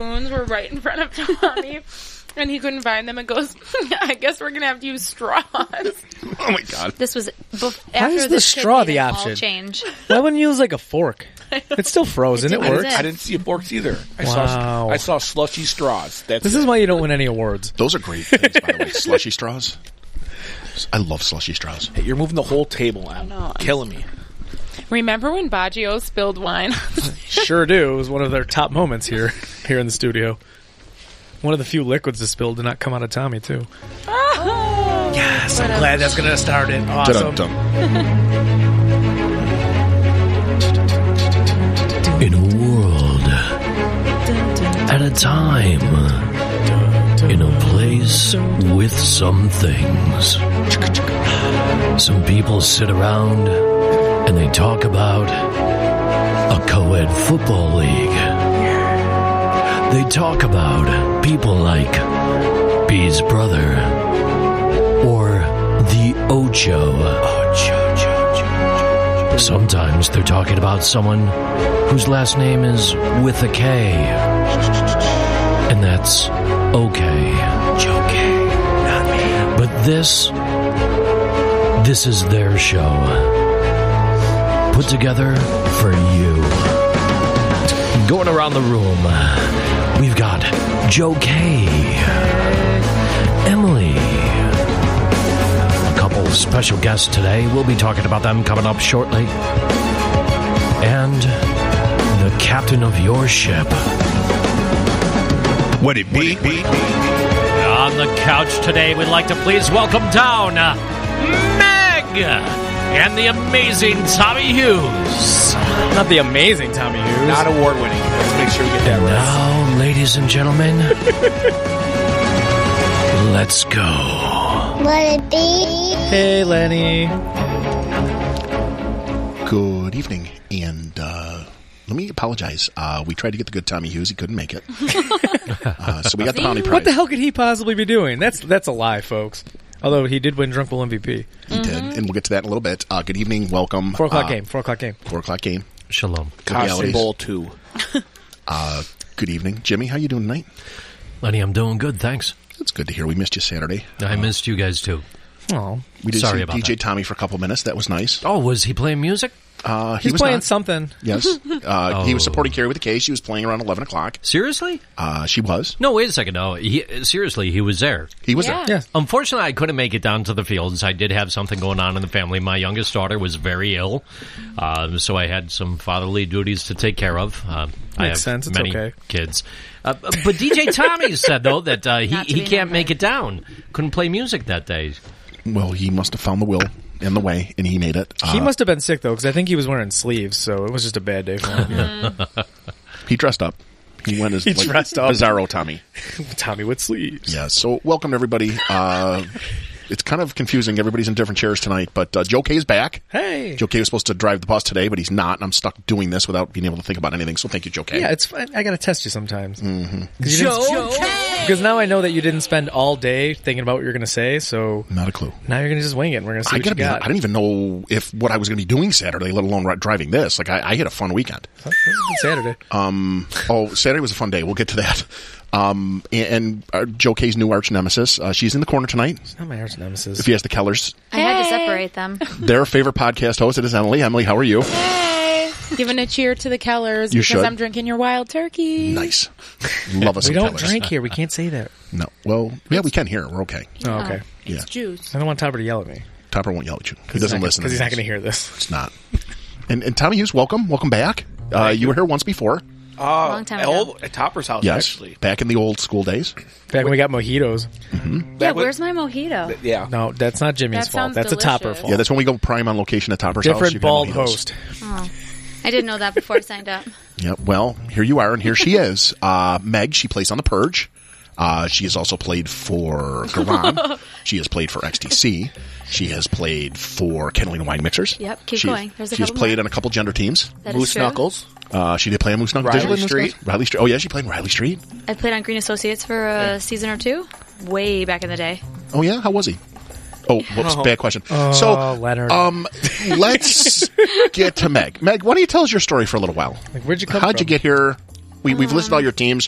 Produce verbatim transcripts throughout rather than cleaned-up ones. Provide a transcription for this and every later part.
spoons were right in front of Tommy, and he couldn't find them and goes, I guess we're going to have to use straws. Oh, my God. This was bef- Why after is the this straw kid made the an all option? change. Why wouldn't you use like a fork? It's still frozen. It, It works. did. I didn't see forks either. I Wow. saw I saw slushy straws. That's This it. is why you don't win any awards. Those are great things, by the way. Slushy straws. I love slushy straws. Hey, you're moving the whole table out. know. Killing me. Remember when Baggio spilled wine? Sure do. It was one of their top moments here, here in the studio. One of the few liquids that spilled did not come out of Tommy, too. Oh, Yes, I'm glad that's going to start it. Awesome. Dun-dun-dun. In a world, at a time, in a place with some things. Some people sit around and they talk about a co-ed football league. They talk about people like B's brother or the Ocho. Sometimes they're talking about someone whose last name is with a K. And that's okay. Okay, not me. But this, this is their show. Put together for you. Going around the room, we've got Joe K, Emily, a couple of special guests today. We'll be talking about them coming up shortly. And the captain of your ship. Would it be? On the couch today, we'd like to please welcome down Meg and the amazing Tommy Hughes. Not the amazing Tommy Hughes. Not award winning. Let's make sure we get that right. Now, ladies and gentlemen, let's go. Would it be? Hey, Lenny. Good evening, and uh, let me apologize. Uh, we tried to get the good Tommy Hughes. He couldn't make it. uh, so we got the bounty prize. What the hell could he possibly be doing? That's that's a lie, folks. Although he did win Drunk Bull M V P. He did, and we'll get to that in a little bit. Uh, good evening, welcome. Four o'clock uh, game. Four o'clock game. Four o'clock game. Shalom. Good Costume realities. Bowl two. Uh, good evening, Jimmy. How you doing tonight? Lenny, I'm doing good, thanks. It's good to hear. We missed you Saturday. I missed you guys, too. Oh, We did Sorry see about D J that. Tommy for a couple minutes. That was nice. Oh, was he playing music? Uh, he he's was playing not. something. Yes. Uh, He was Oh. supporting Carrie with a K. She was playing around eleven o'clock. Seriously? Uh, she was. No, wait a second. No, he, seriously, he was there. He was Yeah. there. Yeah. Unfortunately, I couldn't make it down to the fields. I did have something going on in the family. My youngest daughter was very ill, um, so I had some fatherly duties to take care of. Uh, I have Makes sense. It's many okay. kids. Uh, but D J Tommy said, though, that uh, he, Not to he be can't make numbered. it down. Couldn't play music that day. Well, he must have found the will and the way, and he made it. Uh, He must have been sick, though, because I think he was wearing sleeves, so it was just a bad day for him. He dressed up. He went as He like, dressed up. Bizarro Tommy. Tommy with sleeves. Yeah. So welcome everybody. Uh, it's kind of confusing. Everybody's in different chairs tonight, but uh, Joe K is back. Hey. Joe K was supposed to drive the bus today, but he's not, and I'm stuck doing this without being able to think about anything. So thank you, Joe K. Yeah, it's fine. I got to test you sometimes. Mm-hmm. Joe Because now I know that you didn't spend all day thinking about what you're going to say, so Not a clue. now you're going to just wing it, and we're going to see I what gotta you be. got. I didn't even know if what I was going to be doing Saturday, let alone ri- driving this. Like I, I had a fun weekend. It was a good Saturday. Um, oh, Saturday was a fun day. We'll get to that. Um, and, and uh, Joe K's new arch nemesis. Uh, she's in the corner tonight. It's not my arch nemesis. If you ask the Kellers, I had to separate them. their favorite podcast host, it is Emily. Emily, how are you? Hey, giving a cheer to the Kellers You because should. I'm drinking your wild turkey. Nice. Love us we some don't Kellers. drink here. We can't say that. No. Well, yeah, we can hear. We're okay. Oh, okay. Yeah. It's juice. I don't want Topper to yell at me. Topper won't yell at you. He doesn't listen. Because he's to not this. going to hear this. It's not. And, and Tommy Hughes, welcome. Welcome back. Uh, you were here once before. Uh, Long time at, ago. old, at Topper's house, Yes. actually. Back in the old school days. Back when we got mojitos. Yeah, That was- where's my mojito? Yeah. No, that's not Jimmy's That fault. sounds That's a Topper delicious. fault. Yeah, that's when we go prime on location at Topper's house. Different You can bald have mojitos. host. Oh, I didn't know that before I signed up. Yep. Well, here you are, and here she is. Uh, Meg, she plays on The Purge. Uh, she has also played for Garan. She has played for X T C. She has played for Catalina Wine Mixers. Yep, keep she, going. There's a She has couple played more. on a couple gender teams. That is Moose true. Knuckles. Uh, she did play on Moose Knuckles. Riley Did you play Moose Street. Knuckles? Riley Street. Oh, yeah, she played in Riley Street. I played on Green Associates for a season or two, way back in the day. Oh, yeah? How was he? Oh, whoops, Oh. bad question. Oh, so, Leonard. um, let's get to Meg. Meg, why don't you tell us your story for a little while? Like, where'd you come How'd you from? get here? We, we've listed all your teams.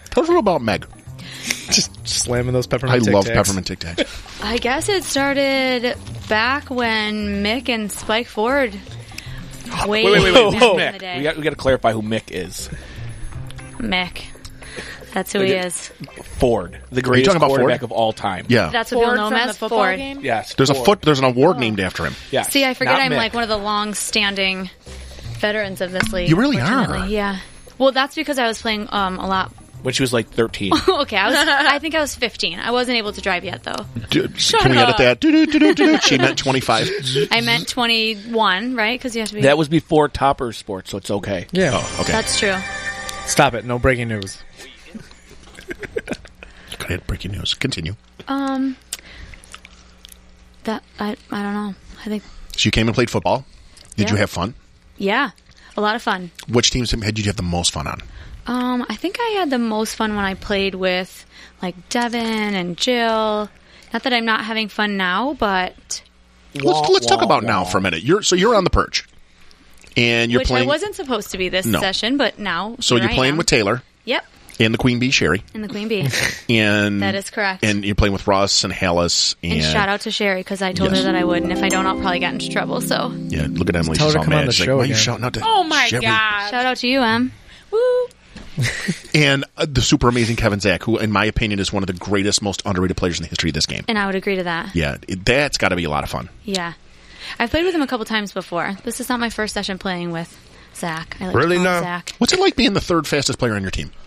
Tell us a little about Meg. Just slamming those I peppermint Tic love Tacs. peppermint Tic Tacs. I guess it started back when Mick and Spike Ford. Way Wait, wait, wait, wait. back Who's in Mick? the day. We got we got to clarify who Mick is. Mick. That's who Okay. he is. Ford, the greatest talking about quarterback Ford? of all time. Yeah. That's what Ford people know from him the as football Ford. game? Yes. There's a Ford. foot. There's an award named after him. Yes. See, I forget Not I'm Mick. like one of the long-standing veterans of this league. You really are. unfortunately. Yeah. Well, that's because I was playing um, a lot. when she was like thirteen. Okay, I was. I think I was fifteen. I wasn't able to drive yet, though. Do, can we edit that? Do, do, do, do, do. She meant twenty-five. I meant twenty-one, right? Because you have to be. That was before Topper Sports, so it's okay. Yeah. Oh, okay. That's true. Stop it. No breaking news. Go ahead. Breaking news. Continue. Um. That I I don't know. I think So you came and played football. Did Yeah. you have fun? yeah, a lot of fun. Which teams did you have the most fun on? Um, I think I had the most fun when I played with like Devin and Jill. Not that I'm not having fun now, but Let's let's talk about now for a minute. You're so you're on the perch, and you're which playing. I wasn't supposed to be this No. session, but now. so here you're I playing am. with Taylor Yep, and the Queen Bee Sherry, and the Queen Bee. and That is correct. And you're playing with Russ and Hallis, and, And shout out to Sherry because I told Yes. her that I would, and if I don't, I'll probably get into trouble. So Yeah, look at Emily. Tell her She's to all come on mad. the She's like, show why are you again. shouting out to Oh my Sherry? god. shout out to you, Em. Woo. And uh, the super amazing Kevin Zach, who, in my opinion, is one of the greatest, most underrated players in the history of this game. And I would agree to that. Yeah, it, that's got to be a lot of fun. Yeah, I've played with him a couple times before. This is not my first session playing with Zach. I like Really to call him now? Zach. What's it like being the third fastest player on your team?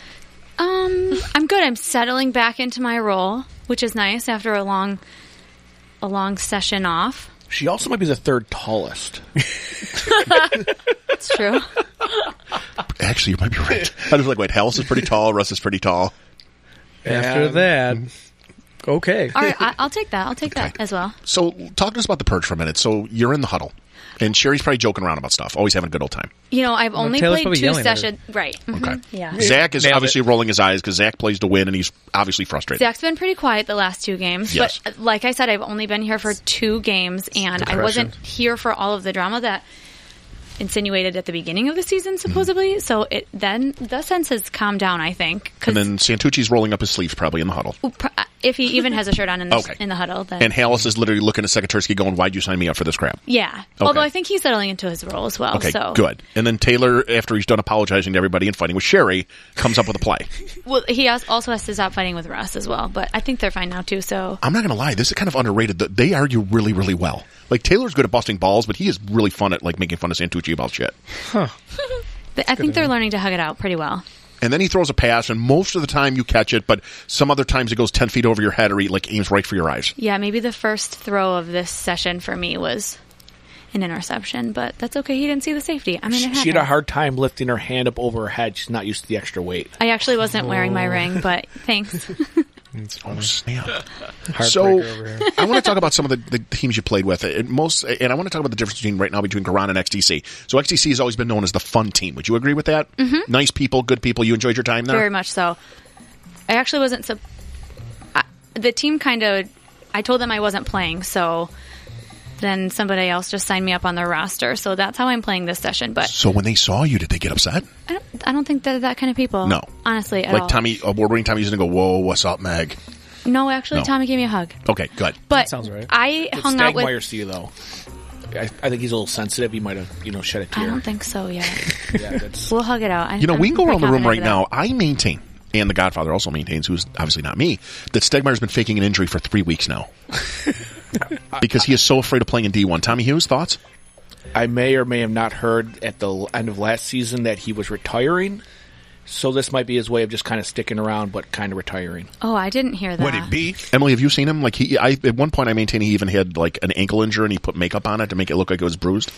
Um, I'm good. I'm settling back into my role, which is nice after a long, a long session off. She also might be the third tallest. It's true. Actually, you might be right. I was like, wait, Hallis is pretty tall. Russ is pretty tall. After And- that, okay. All right, I, I'll take that. I'll take that Okay. as well. So, talk to us about the purge for a minute. So, you're in the huddle, and Sherry's probably joking around about stuff, always having a good old time. You know, I've only Taylor's played probably two yelling at her. sessions. Right. Mhm. Okay. Yeah. Zach is Nailed obviously it. rolling his eyes because Zach plays to win, and he's obviously frustrated. Zach's been pretty quiet the last two games, Yes. but uh, like I said, I've only been here for two games, and I wasn't here for all of the drama that insinuated at the beginning of the season, supposedly. So it then the sense has calmed down, I think. 'cause And then Santucci's rolling up his sleeves probably in the huddle. pr- if he even has a shirt on in the, Okay. in the huddle, then And Hallis is literally looking at Sekatursky going, why'd you sign me up for this crap? yeah. Although I think he's settling into his role as well. Okay, so good. And then Taylor, after he's done apologizing to everybody and fighting with Sherry, comes up with a play. Well, he has, also has to stop fighting with Russ as well, but I think they're fine now too. So I'm not going to lie, this is kind of underrated. Th- They argue really, really well. Like, Taylor's good at busting balls, but he is really fun at, like, making fun of Santucci about shit. but I think they're learning to hug it out pretty well. And then he throws a pass, and most of the time you catch it, but some other times it goes ten feet over your head or he, like, aims right for your eyes. Yeah, maybe the first throw of this session for me was an interception, but that's okay. He didn't see the safety. I mean, it She had a happened. hard time lifting her hand up over her head. She's not used to the extra weight. I actually wasn't wearing my ring, but thanks. It's Oh, funny. snap. Heartbreaker So, over here. I want to talk about some of the, the teams you played with. And most, and I want to talk about the difference between right now between Garan and X T C. So X T C has always been known as the fun team. Would you agree with that? Mm-hmm. Nice people, good people. You enjoyed your time there? Very much so. I actually wasn't. So, I, the team kind of. I told them I wasn't playing, so then somebody else just signed me up on their roster. So that's how I'm playing this session. But So when they saw you, did they get upset? I don't, I don't think they're that kind of people. No. honestly, at Like all. Tommy, award-winning Tommy's going to go, whoa, what's up, Meg? No, actually, No. Tommy gave me a hug. Okay, good. But sounds right. I Did hung out with. Stagmeyer see you, though? I, I think he's a little sensitive. He might have, you know, shed a I tear. don't think so yet. Yeah, that's, We'll hug it out. I, You know, I'm we can go pretty around the room right confident now. I maintain, and the Godfather also maintains, who's obviously not me, that Stegmeyer's been faking an injury for three weeks now. Because he is so afraid of playing in D one. Tommy Hughes, thoughts? I may or may have not heard at the end of last season that he was retiring. So this might be his way of just kind of sticking around, but kind of retiring. that. Oh, I didn't hear that. Would it be? Emily, have you seen him? Like he, I, at one point, I maintain he even had like an ankle injury, and he put makeup on it to make it look like it was bruised.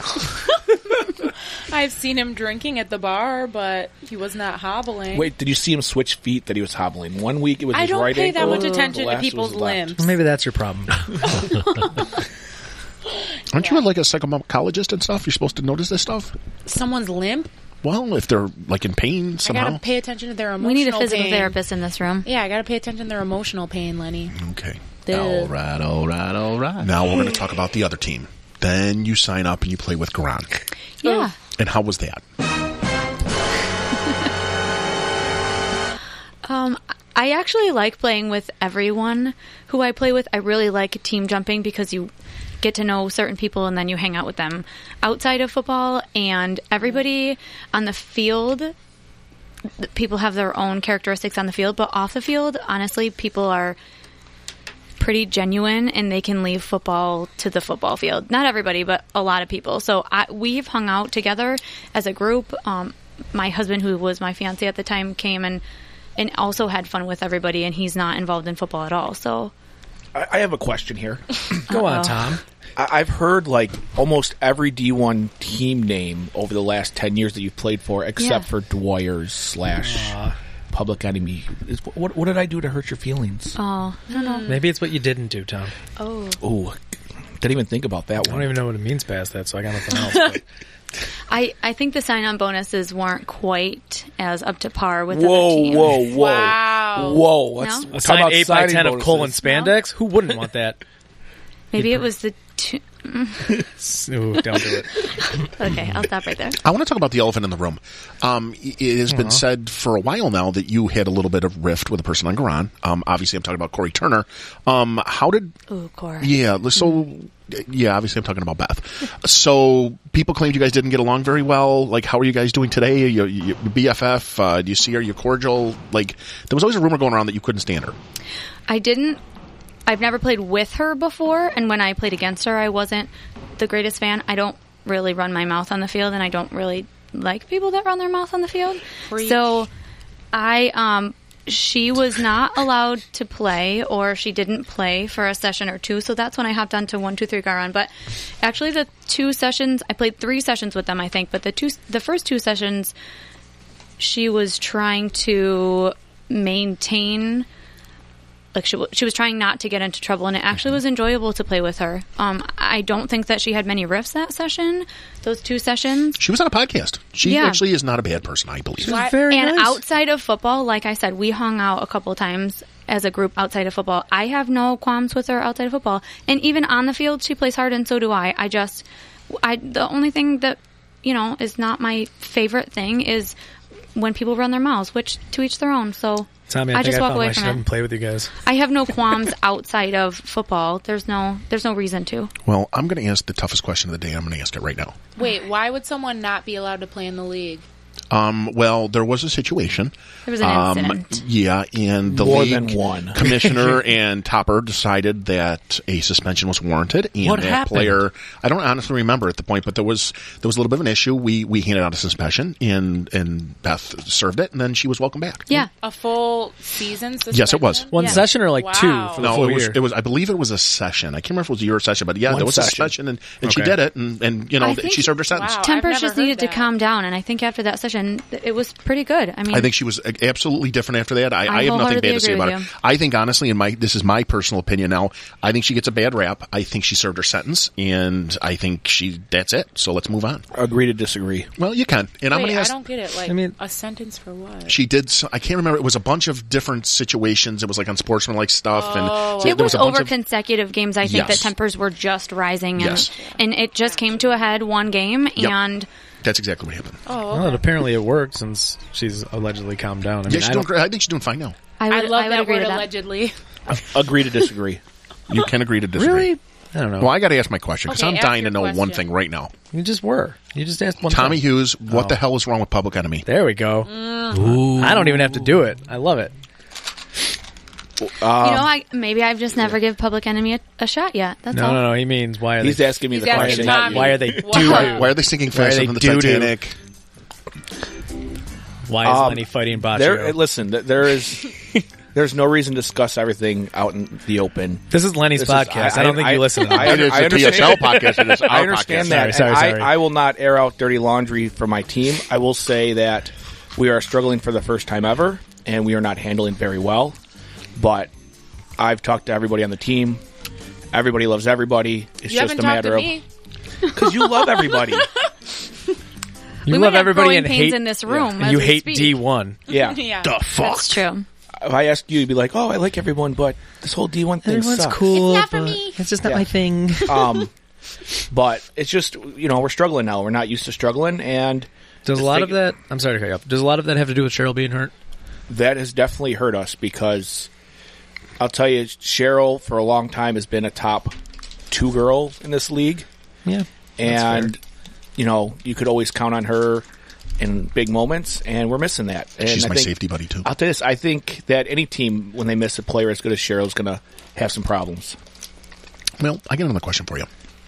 I've seen him drinking at the bar, but he was not hobbling. Wait, did you see him switch feet that he was hobbling? One week it was I his don't right pay ankle. that much the attention to last was people's his left. limbs. Maybe that's your problem. Aren't you like a psychologist and stuff? You're supposed to notice this stuff. Someone's limp. Well, if they're like in pain I somehow. gotta pay attention to their emotional We need a physical pain. therapist in this room. Yeah, I gotta pay attention to their emotional pain, Lenny. Okay. Duh. All right, all right, all right. Now we're going to talk about the other team. Then you sign up and you play with Garan. Yeah. And how was that? Um, I actually like playing with everyone who I play with. I really like team jumping because you get to know certain people and then you hang out with them outside of football. And everybody on the field, people have their own characteristics on the field, but off the field, honestly, people are pretty genuine and they can leave football to the football field. Not everybody, but a lot of people. So I, we've hung out together as a group. Um, my husband, who was my fiance at the time, came and and also had fun with everybody, and he's not involved in football at all. So I, I have a question here. Go on, Uh-oh. Tom. I, I've heard like almost every D one team name over the last ten years that you've played for, except Yeah. for Dwyer's slash Public Enemy. Is, what, what did I do to hurt your feelings? Oh, I don't know. Maybe it's what you didn't do, Tom. Oh. Oh, didn't even think about that I one. don't even know what it means past that, so I got nothing else. But I, I think the sign-on bonuses weren't quite as up to par with Whoa, other teams. whoa, whoa, Wow. whoa! Let's No? we'll a talk signed about eight by signing ten of bonuses. colon spandex? Who wouldn't want that? Maybe it was the two... Ooh, don't do it. Okay, I'll stop right there. I want to talk about the elephant in the room. Um, it has been said for a while now that you had a little bit of rift with a person on Garan. Um, obviously, I'm talking about Corey Turner. Um, how did? Ooh, Cora. Yeah, so yeah, obviously, I'm talking about Beth. So people claimed you guys didn't get along very well. Like, how are you guys doing today? You, you, B F F? Uh, do you see her? You cordial? Like, there was always a rumor going around that you couldn't stand her. I didn't... I've never played with her before, and when I played against her, I wasn't the greatest fan. I don't really run my mouth on the field, and I don't really like people that run their mouth on the field. Preach. So I, um, she was not allowed to play, or she didn't play for a session or two, so that's when I hopped on to one, two, three Garan. But actually the two sessions, I played three sessions with them, I think, but the two, the first two sessions, she was trying to maintain... Like she, she was trying not to get into trouble, and it actually was enjoyable to play with her. Um, I don't think that she had many riffs that session, those two sessions. She was on a podcast. She Yeah. actually is not a bad person, I believe. Why- Very and nice. outside of football, like I said, we hung out a couple times as a group outside of football. I have no qualms with her outside of football, and even on the field, she plays hard, and so do I. I just, I the only thing that you know is not my favorite thing is when people run their mouths, which to each their own. So. Tommy, I, I think just I walk found away my from shit it. and play with you guys. I have no qualms outside of football. There's no there's no reason to. Well, I'm going to ask the toughest question of the day. I'm going to ask it right now. Wait, why would someone not be allowed to play in the league? Um, well, there was a situation. There was an Um, incident. yeah, and the More league than one. commissioner and Topper decided that a suspension was warranted, and What that happened? player. I don't honestly remember at the point, but there was there was a little bit of an issue. We we handed out a suspension, and and Beth served it, and then she was welcome back. Yeah. A full season suspension? Yes, it was. One Yeah. session or like Wow. two for the No, full it was, year? it was. I believe it was a session. I can't remember if it was a year or session, but yeah, One there was session. a suspension, and, and she Okay. did it, and, and you know I think- she served her sentence. Wow. I've Tempers never just heard needed to that. calm down, and I think after that session, th- it was pretty good. I mean, I think she was absolutely different after that. I, I, I have nothing bad wholeheartedly to say agree about with it. you. I think honestly, in my this is my personal opinion now. I think she gets a bad rap. I think she served her sentence, and I think she that's it. So let's move on. Agree to disagree. Well, you can, and I'm Wait, going to I ask. don't get it. Like, I mean- a sentence for what? She did. So, I can't remember. It was a bunch of different situations. It was like unsportsmanlike stuff, Oh. and so it there was, was a bunch over of. consecutive games. I think Yes. that tempers were just rising, and Yes. and it just came to a head one game, Yep. and That's exactly what happened. Oh, Well, okay. apparently it worked since she's allegedly calmed down. I mean, yeah, she's I doing don't- great. I think she's doing fine now. I I would love I would that agree word to that. allegedly. Agree to disagree. You can agree to disagree. Really? I don't know. Well, I got to ask my question because Okay, I'm ask dying to your know one question. thing right now. You just were. You just asked one Tommy thing. Hughes, what Oh. the hell is wrong with Public Enemy? There we go. I don't even have to do it. I love it. you know, I maybe I've just never give Public Enemy a, a shot yet. That's No, all. no, no. He means why are He's they? asking me He's the asking question. Tommy. not you. Why are they Wow. doo? Why, why are they sinking Why are faster they than the doo-doo? Titanic? Why is Um, Lenny fighting There, Baccio? listen, th- there is there's no reason to discuss everything out in the open. This is Lenny's This is- podcast. I, don't think you listen to I, it. It is I a T S L understand, podcast. It is our I understand podcast. that. Sorry, and sorry, I, sorry. I will not air out dirty laundry for my team. I will say that we are struggling for the first time ever, and we are not handling very well. But I've talked to everybody on the team. Everybody loves everybody. It's You just haven't a talked matter to of me. because you love everybody. You we love might have everybody growing and pains hate. in this room. and as you we hate speak. D one. Yeah. Yeah. The fuck? That's true. If I asked you, you'd be like, "Oh, I like everyone, but this whole D one thing sucks." cool. It's not for me. It's just not Yeah. my thing. Um, but it's just you know we're struggling now. We're not used to struggling, and Does a Just lot take of it- that? I'm sorry to cut you off. Does a lot of that have to do with Cheryl being hurt? that has definitely hurt us because I'll tell you, Cheryl for a long time has been a top two girl in this league. Yeah. And, you know, you could always count on her in big moments, and we're missing that. And She's I my think, safety buddy, too. I'll tell you this, I think that any team, when they miss a player as good as Cheryl, is going to have some problems. Well, I got another question for you.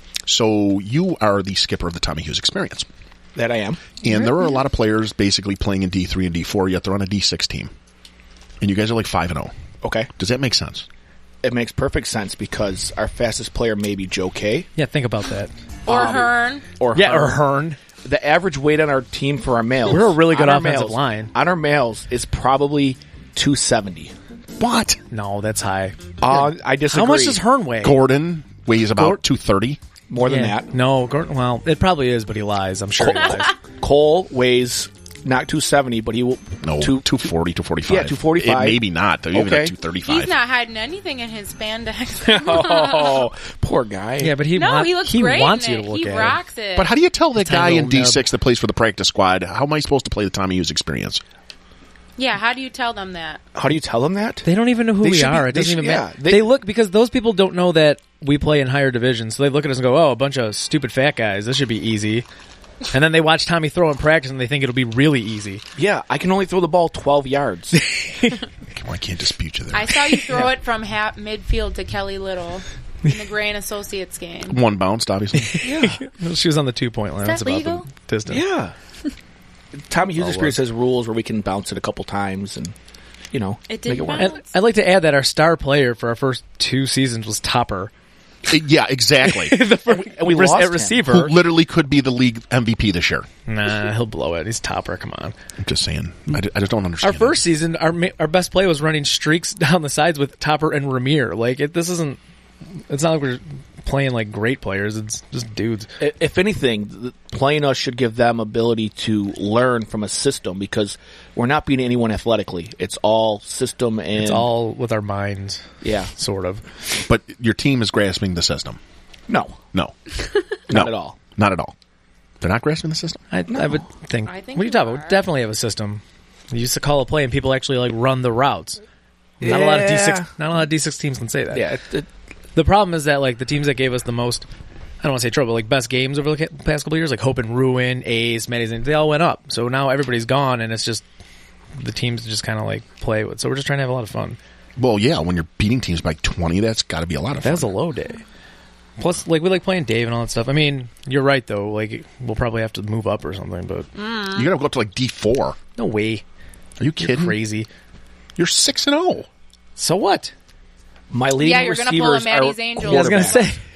So you are the skipper of the Tommy Hughes Experience. That I am. And there are a lot of players basically playing in D three and D four, yet they're on a D six team. And you guys are like five and oh. Okay. Does that make sense? It makes perfect sense because our fastest player may be Joe Kay. Yeah, think about that. Or Um, Hearn. Or Yeah, Hearn. or Hearn. The average weight on our team for our males. We're a really good on our offensive males- line. On our males is probably two seventy. What? No, that's high. Uh, I disagree. How much does Hearn weigh? Gordon weighs about Gord- two thirty. More than Yeah. that. No, Gordon, well, it probably is, but he lies. I'm sure he lies. Cole weighs not two seventy, but he will. No, two, two forty, two forty-five. Yeah, two forty-five. It maybe not. They're even Okay. at two thirty-five. He's not hiding anything in his spandex. Oh, poor guy. Yeah, but he, no, want- he looks he great wants in you it. to look He at rocks it. But how do you tell that Tiny guy in little D nub. six that plays for the practice squad, how am I supposed to play the Tommy Hughes Experience? yeah, how do you tell them that? How do you tell them that? it. They don't even know who They we should be- are. It they doesn't should- even matter. yeah, They, they- look, because those people don't know that we play in higher divisions, so they look at us and go, oh, a bunch of stupid fat guys. This should be easy. And then they watch Tommy throw in practice and they think it'll be really easy. Yeah, I can only throw the ball twelve yards. Come on, I can't dispute you there. I saw you throw it from half midfield to Kelly Little in the Grain Associates game. One bounced, obviously. She was on the two-point line. Is That's that about legal? the distance. yeah. Tommy Hughes Oh, Experience well. has rules where we can bounce it a couple times and, you know, It make didn't it work. bounce? And I'd like to add that our star player for our first two seasons was Topper. Yeah, exactly. the first, and we res- lost at him. receiver. Who literally could be the league M V P this year. Nah, he'll blow it. He's Topper. Come on. I'm just saying. I, d- I just don't Our understand. first season, our ma- our best play was running streaks down the sides with Topper and Ramir. Like it, this isn't. It's not like we're playing like great players. It's just dudes. I- If anything, th- playing us should give them ability to learn from a system because we're not beating anyone athletically. It's all system and It's all with our minds, yeah. sort of. But your team is grasping the system. No, No. not No. at all. Not at all. They're not grasping the system? I, I would think. I think what are you you talking about? are. We definitely have a system. You used to call a play, and people actually like run the routes. Not a lot of D six. Yeah. Not a lot of D six teams can say that. Yeah, it, it, The problem is that like the teams that gave us the most, I don't want to say trouble, like best games over the ca- past couple of years, like Hope and Ruin, Ace, Medicine, they all went up. So now everybody's gone, and it's just the teams just kind of like play with. So we're just trying to have a lot of fun. Well, yeah, when you're beating teams by twenty, that's got to be a lot of fun. That was a low day. Plus, like we like playing Dave and all that stuff. I mean, you're right though. Like we'll probably have to move up or something, but You're going to go up to like D four. no way. Are you You're kidding? crazy. You're six and oh. So what? my leading Yeah, you're gonna pull a receivers Maddie's are Angels. Yeah, I was gonna quarterbacks. say.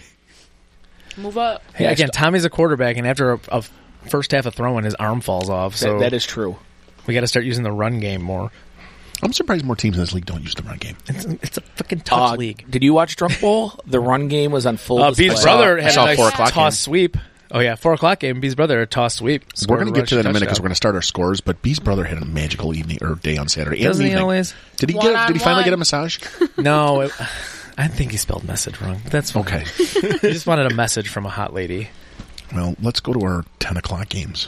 Move up. Hey, again, Tommy's a quarterback, and after a, a first half of throwing, his arm falls off. So That, that is true. we got to start using the run game more. I'm surprised more teams in this league don't use the run game. It's, it's a fucking tough Uh, league. Did you watch Drunk Bowl? The run game was on full Uh, display. B's brother I had saw a nice four o'clock toss game. sweep. Oh yeah, four o'clock game. B's brother a toss sweep. We're Scored going a to get to rush that in a minute because touchdown. we're going to start our scores. But B's brother had a magical evening or day on Saturday. and Doesn't he evening. always? Did he One get? on Did he finally one. get a massage? No, it, I think he spelled message wrong. But that's fine. Okay. He just wanted a message from a hot lady. Well, let's go to our ten o'clock games.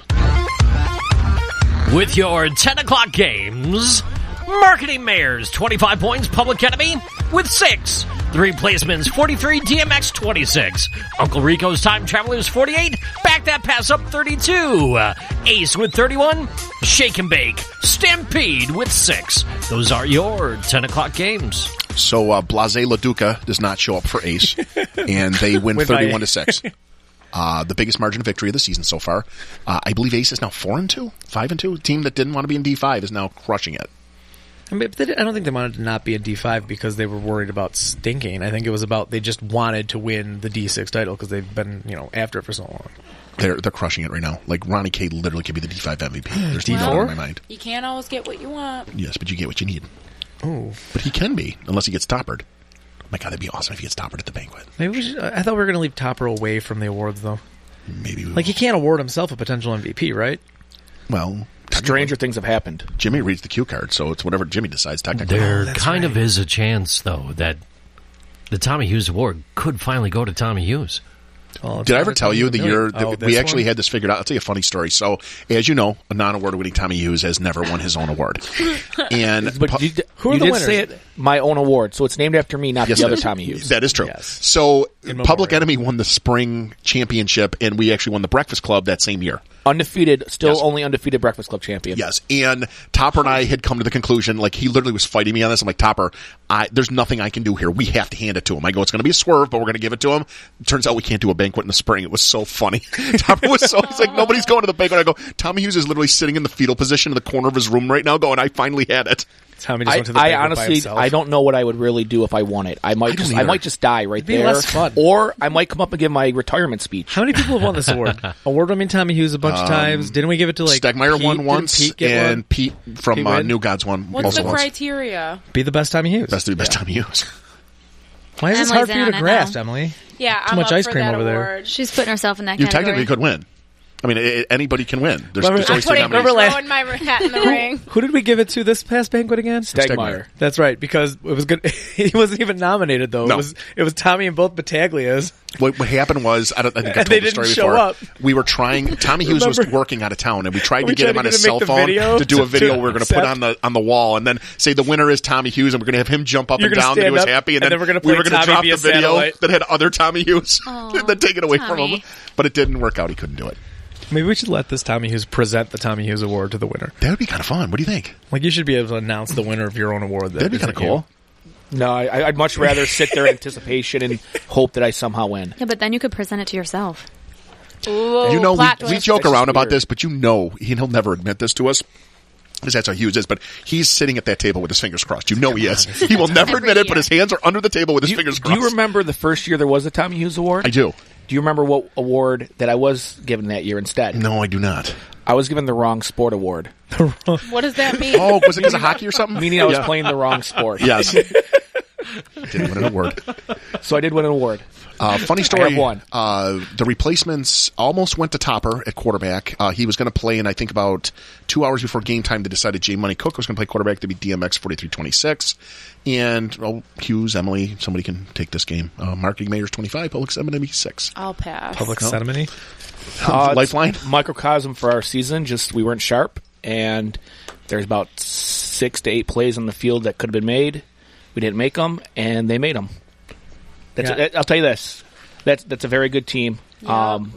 With your ten o'clock games, Marketing Mayors, twenty-five points, Public Enemy with six. The Replacements, forty-three, D M X, twenty-six. Uncle Rico's Time Travelers, forty-eight. Back That Pass Up, thirty-two. Ace with thirty-one. Shake and Bake, Stampede with six. Those are your ten o'clock games. So uh, Blase LaDuca does not show up for Ace, and they win Win by- thirty-one to six. Uh, the biggest margin of victory of the season so far. Uh, I believe Ace is now four and two, five and two. Team that didn't want to be in D five is now crushing it. I mean, but they, I don't think they wanted to not be a D five because they were worried about stinking. I think it was about they just wanted to win the D six title because they've been, you know, after it for so long. They're they're crushing it right now. Like Ronnie K literally could be the D five M V P. There's D no four? doubt in my mind. You can't always get what you want. Yes, but you get what you need. Oh, But he can be unless he gets toppered. Oh my God, that'd be awesome if he gets toppered at the banquet. maybe we should, I thought we were going to leave Topper away from the awards though. Maybe we Like he will. can't award himself a potential M V P, right? Well, Stranger things have happened. Jimmy reads the cue card, so it's whatever Jimmy decides. Technically, There that's kind of right. is a chance, though, that the Tommy Hughes Award could finally go to Tommy Hughes. Well, it's Did I not ever a tell you the million. year that Oh, we this actually one? had this figured out? I'll tell you a funny story. So, as you know, a non-award winning Tommy Hughes has never won his own award. And But pu- you, d- Who are you the did winners? say it, my own award, so it's named after me, not Yes, the it other is. Tommy Hughes. That is true. Yes. So, In Public memoriam. Enemy won the spring championship, and we actually won the Breakfast Club that same year. Undefeated, still Yes. only undefeated Breakfast Club champion. Yes, and Topper and I had come to the conclusion, like, he literally was fighting me on this. I'm like, Topper, I, there's nothing I can do here. We have to hand it to him. I go, it's going to be a swerve, but we're going to give it to him. Turns out we can't do a banquet in the spring. It was so funny. Topper was so, he's like, nobody's going to the banquet. I go, Tommy Hughes is literally sitting in the fetal position in the corner of his room right now going, I finally had it. Tommy just I, went to the I banquet by honestly, himself. I don't know what I would really do if I won it. I might, don't just, I either. might just die right be there, less fun. or I might come up and give my retirement speech. How many people have won this award? Award-winning Tommy Hughes a bunch of times. Didn't we give it to like Stegmeyer Pete? won Didn't once, Pete get and one? Pete from Pete uh, win? New Gods won What's also the once. criteria? Be the best Tommy Hughes. Best to be best Tommy Hughes. Why is this Emily's hard for you in to on it grasp, now. Emily? Yeah, Too I'm much up ice for cream that over there. award. She's putting herself in that You category. technically could win. I mean, it, anybody can win. There's, Remember- there's I'm always two putting, nominees. Remember last- throwing my hat in the ring. Who did we give it to this past banquet again? Stegmeyer. That's right, because it was good. He wasn't even nominated though. No. It was it was Tommy and both Battaglias. What, what happened was, I, don't, I think I And told they the story didn't show before. up. We were trying. Tommy Hughes was Remember? working out of town, and we tried We to get tried him to on get his him to cell make the phone video to do a to- video. to we were going to put accept. on the on the wall, and then say the winner is Tommy Hughes, and we're going to have him jump up You're and gonna down that he stand was up, happy, and, and then, then we're gonna we play were going to Tommy drop via the video satellite. that had other Tommy Hughes, Aw, and then take it away from Tommy. him. But it didn't work out. He couldn't do it. Maybe we should let this Tommy Hughes present the Tommy Hughes Award to the winner. That would be kind of fun. What do you think? Like you should be able to announce the winner of your own award. That'd be kind of cool. No, I, I'd much rather sit there in anticipation and hope that I somehow win. Yeah, but then you could present it to yourself. Ooh, You know, we, plot we twist. joke That's around just about weird. this, but you know, he- he'll never admit this to us. Because that's how Hughes is, but he's sitting at that table with his fingers crossed. You know he is. He will never Every admit it, but year. his hands are under the table with his Do you, fingers do crossed. you remember the first year there was a Tommy Hughes Award? I do. Do you remember what award that I was given that year instead? No, I do not. I was given the wrong sport award, What does that mean? Oh, was it because of hockey or something? meaning I was Yeah. playing the wrong sport. Yes. Didn't win an award. So I did win an award. Uh, funny story. I have one. Uh, the replacements almost went to Topper at quarterback. Uh, he was going to play, and I think about two hours before game time, they decided J Money Cook was going to play quarterback to be D M X forty-three twenty-six. And well, Hughes, Emily, somebody can take this game. Uh, Marketing Mayor's twenty-five, Public Seminary six. I'll pass. Public sentiment. Uh, it's Lifeline? microcosm for our season. Just we weren't sharp, and there's about six to eight plays on the field that could have been made. We didn't make them, and they made them. That's Yeah. I'll tell you this. That's that's a very good team. Yeah. Um,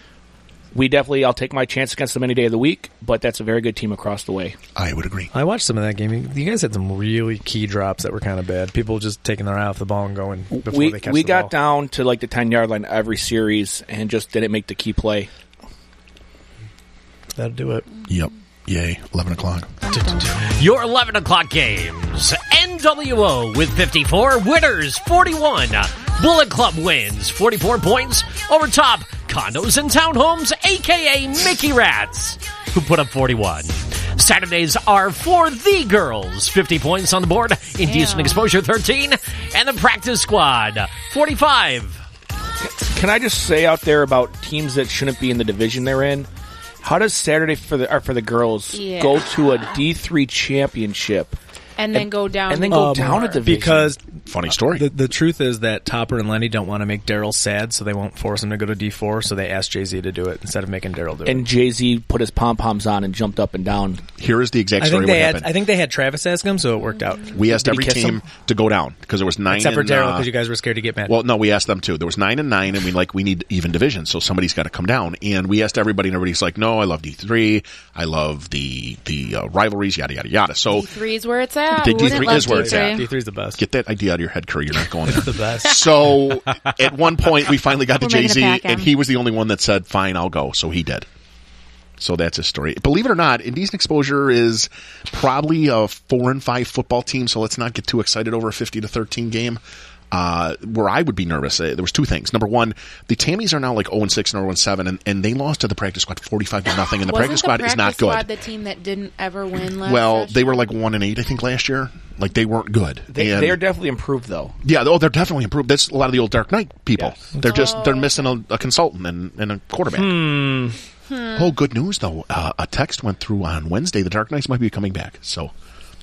we definitely, I'll take my chance against them any day of the week, but that's a very good team across the way. I would agree. I watched some of that game. You guys had some really key drops that were kind of bad. People just taking their eye off the ball and going before We they catch we the got ball. down to like the ten yard line every series and just didn't make the key play. That'll do it. Yep. Yay. eleven o'clock. Your eleven o'clock games. N W O with fifty-four. Winners, forty-one. Bullet Club wins, forty-four points. Over top, Condos and Townhomes, a k a. Mickey Rats, who put up forty-one. Saturdays are for the girls. fifty points on the board. Indecent Exposure, thirteen. And the Practice Squad, forty-five. Can I just say out there about teams that shouldn't be in the division they're in? How does Saturday for the or for the girls Yeah. go to a D three championship and then go down. and then go Um, down a division? Because Funny story. the the truth is that Topper and Lenny don't want to make Daryl sad, so they won't force him to go to D four. So they asked Jay Z to do it instead of making Daryl do it. and Jay Z put his pom poms on and jumped up and down. Here is the exact I story think what they had. happened. I think they had Travis ask him, so it worked out. we asked Did he every kiss team him? to go down because there was nine. Except for and, Daryl, uh, because you guys were scared to get mad. Well, no, we asked them too. There was nine and nine, and we like we need even division, so somebody's got to come down. And we asked everybody, and everybody's like, "No, I love D three. I love the the uh, rivalries, yada yada yada." So D three's where it's at. the Who D wouldn't three love is where it's D three? at. D three's the best. Get that idea out of your head, Curry. You're not going there. the best. So at one point, we finally got to We're Jay making a Z, pack, and Em. he was the only one that said, "Fine, I'll go." So he did. So that's his story. Believe it or not, Indecent Exposure is probably a four and five football team. So let's not get too excited over a fifty to thirteen game. Uh, where I would be nervous, uh, there was two things. Number one, the Tammies are now like zero and six and zero and seven, and, and they lost to the practice squad forty-five to nothing, and the Wasn't practice squad the is not practice squad good. the team that didn't ever win last Well, session? they were like one and eight, I think, last year. Like they weren't good. They, and, they're definitely improved though. yeah, oh, they're definitely improved. That's a lot of the old Dark Knight people. Yes. They're just they're missing a, a consultant and, and a quarterback. Hmm. Oh, good news though! Uh, a text went through on Wednesday. The Dark Knights might be coming back. So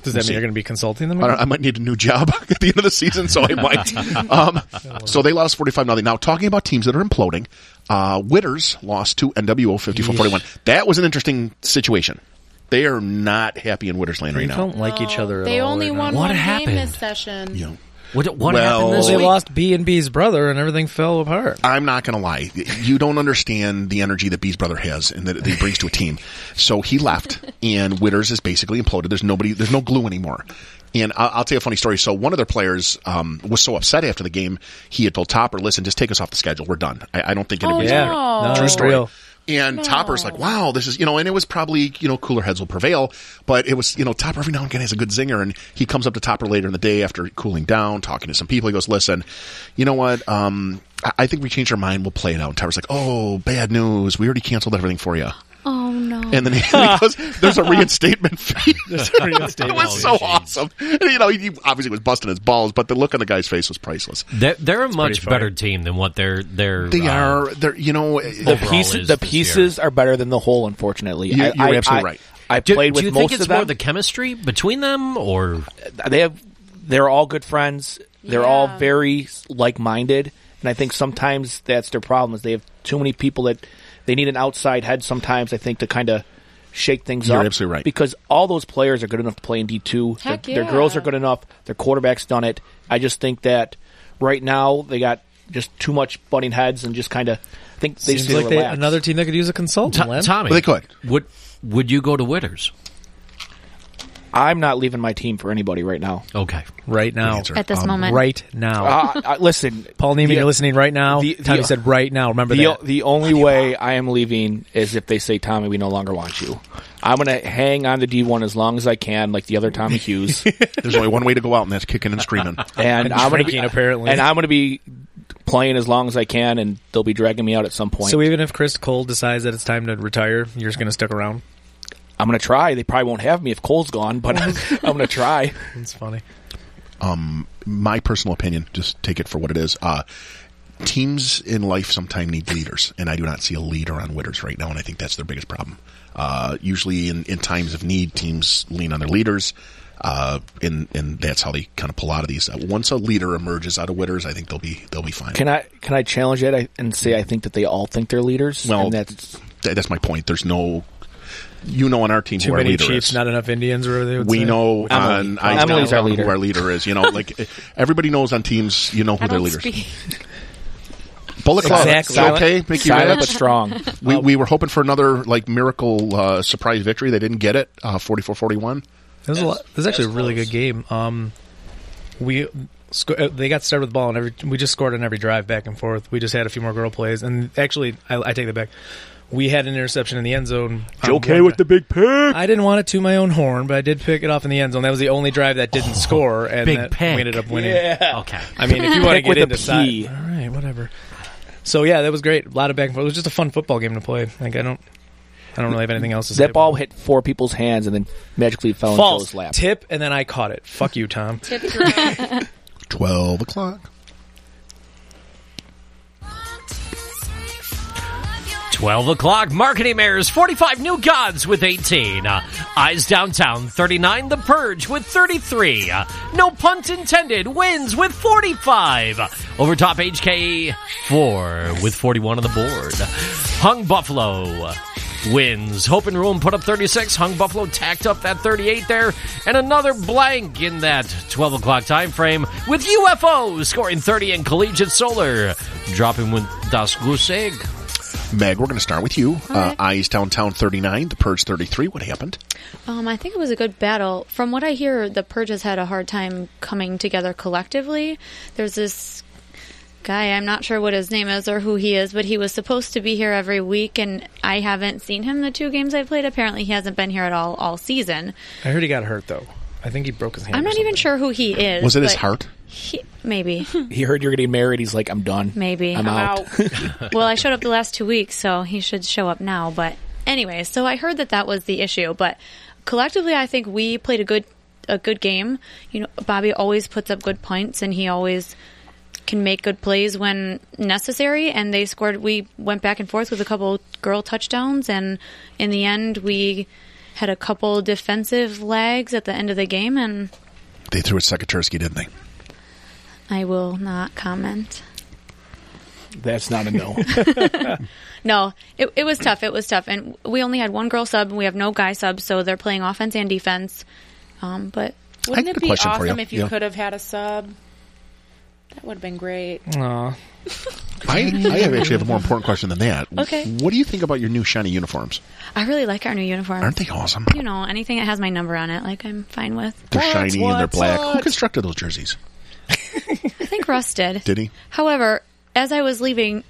Does that We'll see. mean you're going to be consulting them? I, don't- I might need a new job at the end of the season, so I might. Um, so they lost forty-five nothing. Now, talking about teams that are imploding, uh, Witters lost to N W O fifty-four forty-one. That was an interesting situation. They are not happy in Witters land They right now. don't like each other at They all only right won now. What one happened? game this session. You know, What, what Well- happened this They week? lost B and B's brother, and everything fell apart. I'm not going to lie. You don't understand the energy that B's brother has and that he brings to a team. So he left, and Witters is basically imploded. There's nobody. There's no glue anymore. And I'll, I'll tell you a funny story. So one of their players um, was so upset after the game, he had told Topper, "Listen, just take us off the schedule. We're done. I, I don't think anybody's Oh, gonna no. no, True it's story. real. And Topper's like, wow, this is, you know, and it was probably, you know, cooler heads will prevail, but it was, you know, Topper every now and again has a good zinger, and he comes up to Topper later in the day after cooling down, talking to some people. He goes, listen, you know what, um, I, I think we changed our mind, we'll play it out. And Topper's like, oh, bad news, we already canceled everything for you. Oh no. And then he, he goes, there's a reinstatement fee. It It was so awesome. And, you know, he obviously was busting his balls, but the look on the guy's face was priceless. They're, they're a much funny. better team than what they're they're. They uh, are, they're, you know, The Overall pieces, is the this pieces are better than the whole. Unfortunately, You- I, you're I, absolutely I- right. I Do, played with do you most think it's of them. more the chemistry between them, or they have, they're all good friends. They're Yeah. all very like-minded, and I think sometimes that's their problem. Is they have too many people that they need an outside head. Sometimes I think to kind of shake things You're up. absolutely right. Because all those players are good enough to play in D two. Heck their, their yeah. girls are good enough. Their quarterback's done it. I just think that right now they got just too much butting heads and just kind of I think they Seems just need like to they, relax. another team that could use a consultant. T- Len. Tommy? Well, they could. Would would you go to Witters? I'm not leaving my team for anybody right now. Okay. right now. answer. At this Um, moment. Right now. Uh, uh, listen, Paul Neiman, the- you're listening right now. the- Tommy the- said right now. Remember The, that. the only way I am leaving is if they say, Tommy, we no longer want you. I'm going to hang on to D one as long as I can, like the other Tommy Hughes. There's only one way to go out, and that's kicking and screaming. and And I'm going to be drinking, apparently. and I'm going to be playing as long as I can, and they'll be dragging me out at some point. So even if Chris Cole decides that it's time to retire, you're just going to stick around? I'm going to try. They probably won't have me if Cole's gone, but I'm going to try. That's funny. My personal opinion, just take it for what it is. Uh, teams in life sometimes need leaders, and I do not see a leader on Witters right now, and I think that's their biggest problem. Uh, usually in, in times of need, teams lean on their leaders, uh, and, and that's how they kind of pull out of these. Uh, once a leader emerges out of Witters, I think they'll be they'll be fine. Can I can I challenge it and say I think that they all think they're leaders? Well, and that's Th- that's my point. There's no, you know, on our team Too who our many leader Chiefs, is. not enough Indians, or they would We say. know Emily. on I Emily's our leader. who our leader is. You know, like everybody knows on teams, you know who I their don't leaders. speak. Bullet Club. Exactly. Is it okay? Mickey silent Red? but strong. We we were hoping for another like miracle uh, surprise victory. They didn't get it. Uh, forty-four forty-one. This is, a lot, this is actually a really good game. Um, we sco- uh, they got started with the ball, and every we just scored on every drive back and forth. We just had a few more girl plays, and actually, I, I take that back. We had an interception in the end zone. You okay with the big pick? I didn't want it to my own horn, but I did pick it off in the end zone. That was the only drive that didn't score, and big that pick. we ended up winning. Okay. I mean, if you want to Pick with get a into side, P. all right, whatever. So yeah, that was great. A lot of back and forth. It was just a fun football game to play. Like I don't, I don't really have anything else to say. That ball about hit four people's hands and then magically fell it. into False Joe's lap. tip, and then I caught it. Fuck you, Tom. Tip drive. Twelve o'clock. twelve o'clock, Marketing Mayor's forty-five New Gods with eighteen. Uh, Eyes Downtown, thirty-nine. The Purge with thirty-three. Uh, no Punt Intended wins with forty-five. Overtop H K, four with forty-one on the board. Hung Buffalo wins. Hope and Ruin put up thirty-six. Hung Buffalo tacked up that thirty-eight there. And another blank in that twelve o'clock time frame with U F O scoring thirty and Collegiate Solar dropping with Das Guseg. Meg, we're going to start with you. Uh, right. Eyes Downtown thirty-nine. The Purge thirty-three. What happened? Um, I think it was a good battle. From what I hear, the Purge has had a hard time coming together collectively. There's this guy, I'm not sure what his name is or who he is, but he was supposed to be here every week, and I haven't seen him the two games I've played. Apparently, he hasn't been here at all all season. I heard he got hurt though. I think he broke his hand. I'm or not even something. sure who he is. Was it his but heart? He, maybe. He heard you're getting married. He's like, I'm done. Maybe. I'm, I'm out. Well, I showed up the last two weeks, so he should show up now. But anyway, so I heard that that was the issue. But collectively, I think we played a good a good game. You know, Bobby always puts up good points, and he always can make good plays when necessary. And they scored. We went back and forth with a couple girl touchdowns, and in the end, we had a couple defensive lags at the end of the game, and They threw at Sekatursky, didn't they? I will not comment. That's not a no. No, it, it was tough. It was tough. And we only had one girl sub, and we have no guy sub, so they're playing offense and defense. Um, but Wouldn't I got it a be question for awesome you. if you Yeah. could have had a sub? That would have been great. Aw. I, I have actually have a more important question than that. Okay. What do you think about your new shiny uniforms? I really like our new uniform. Aren't they awesome? You know, anything that has my number on it, like, I'm fine with. They're shiny and they're what's black. what? Who constructed those jerseys? I think Russ did. Did he? However, as I was leaving,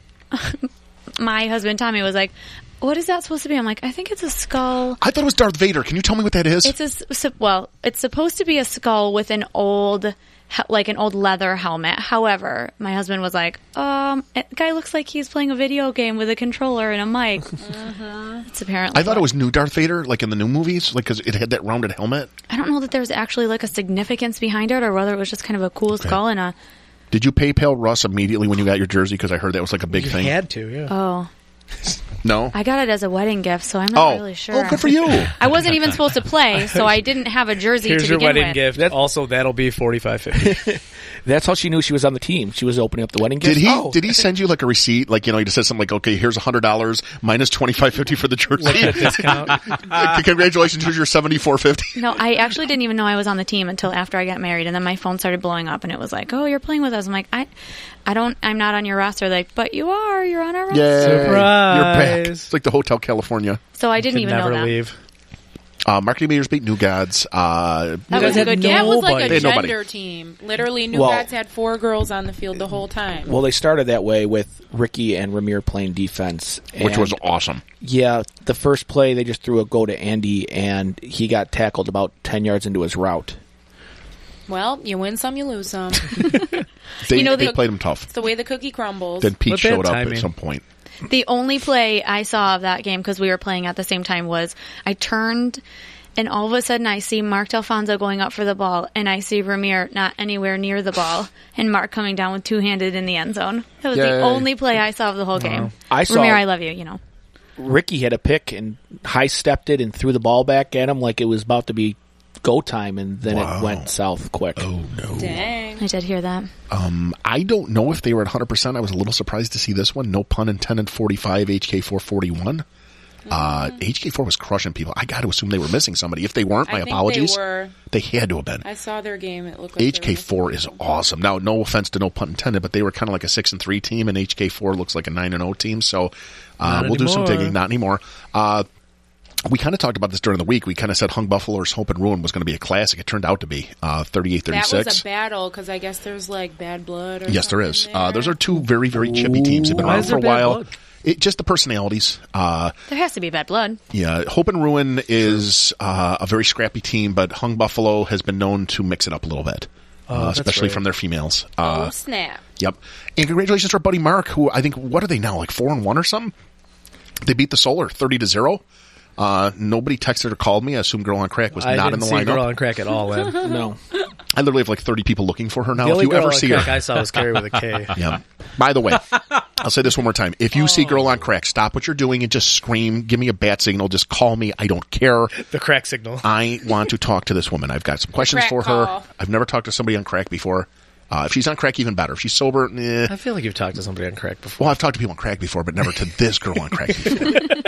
my husband Tommy was like, "What is that supposed to be?" I'm like, "I think it's a skull." I thought it was Darth Vader. Can you tell me what that is? It's a s- s- well, it's supposed to be a skull with an old, he- like an old leather helmet. However, my husband was like, "Um, that guy looks like he's playing a video game with a controller and a mic." It's apparently. I thought it was new Darth Vader, like in the new movies, like because it had that rounded helmet. I don't know that there's actually like a significance behind it, or whether it was just kind of a cool skull and a. Did you PayPal Russ immediately when you got your jersey? Because I heard that was like a big You thing. had to, yeah. Oh, No. I got it as a wedding gift, so I'm not Oh, really sure. oh, good for you. I wasn't even supposed to play, so I didn't have a jersey Here's to your begin wedding with. gift. Also, that'll be forty-five fifty. That's how she knew she was on the team. She was opening up the wedding gift. Did he? Oh. Did he send you like a receipt? Like you know, he just said something like, "Okay, here's a hundred dollars minus twenty five fifty for the jersey." Discount. Like, congratulations, here's your seventy four fifty. No, I actually didn't even know I was on the team until after I got married, and then my phone started blowing up, and it was like, "Oh, you're playing with us." I'm like, "I, I don't, I'm not on your roster." Like, but you are. You're on our roster. Yeah, Surprise. you're back. It's like the Hotel California. So I didn't Could even know never that. leave. Uh, Marketing Majors beat New Gods. Uh, That You was guys a had good no- game. That was like Nobody. a They had nobody. gender team. Literally, New Well- Gods had four girls on the field the whole time. Well, they started that way with Ricky and Ramir playing defense, which and, was awesome. yeah. The first play, they just threw a go to Andy, and he got tackled about ten yards into his route. Well, you win some, you lose some. They, You know, they the- played them tough. It's the way the cookie crumbles. Then Pete But they had showed up timing. at some point. The only play I saw of that game, because we were playing at the same time, was I turned, and all of a sudden I see Mark Delfonso going up for the ball, and I see Ramir not anywhere near the ball, and Mark coming down with two-handed in the end zone. That was Yay. the only play I saw of the whole game. I saw- Ramir, I love you, you know. Ricky had a pick and high stepped it and threw the ball back at him like it was about to be go time, and then Wow. it went south quick. Oh no! Dang. I did hear that. I don't know if they were at one hundred percent. I was a little surprised to see this one. No pun intended. forty-five H K four forty-one. Uh, H K four was crushing people. I got to assume they were missing somebody. If they weren't, my I think apologies. They were. They had to have been. I saw their game. It looked like H K four is awesome. Now, no offense to no pun intended, but they were kind of like a six and three team, and H K four looks like a nine and zero team. So uh, Not we'll do some anymore. digging. Not anymore. Uh, we kind of talked about this during the week. We kind of said Hung Buffalo's Hope and Ruin was going to be a classic. It turned out to be uh, thirty-eight That thirty-six. was a battle because I guess there's like bad blood. Or Yes, there something is. There. Uh, those are two very, very chippy teams. They've been Why around is for a there bad while. blood? It, just the personalities. Uh, There has to be bad blood. yeah, Hope and Ruin is uh, a very scrappy team, but Hung Buffalo has been known to mix it up a little bit, uh, Oh, that's especially right. from their females. Oh Uh, snap! Yep. And congratulations to our buddy Mark, who I think, what are they now, like four and one or something? They beat the Solar thirty to zero. Uh, nobody texted or called me. I assume Girl on Crack was I not didn't in the see lineup. Girl on Crack at all. Then. No. I literally have like thirty people looking for her now. The If only you Girl ever on see Crack her, I saw was Carrie with a K. yeah. By the way, I'll say this one more time. If you see Girl on Crack, stop what you're doing and just scream. Give me a bat signal. Just call me. I don't care. The crack signal. I want to talk to this woman. I've got some questions crack for her. call. I've never talked to somebody on crack before. Uh, if she's on crack, even better. If she's sober, eh. I feel like you've talked to somebody on crack before. Well, I've talked to people on crack before, but never to this girl on crack before.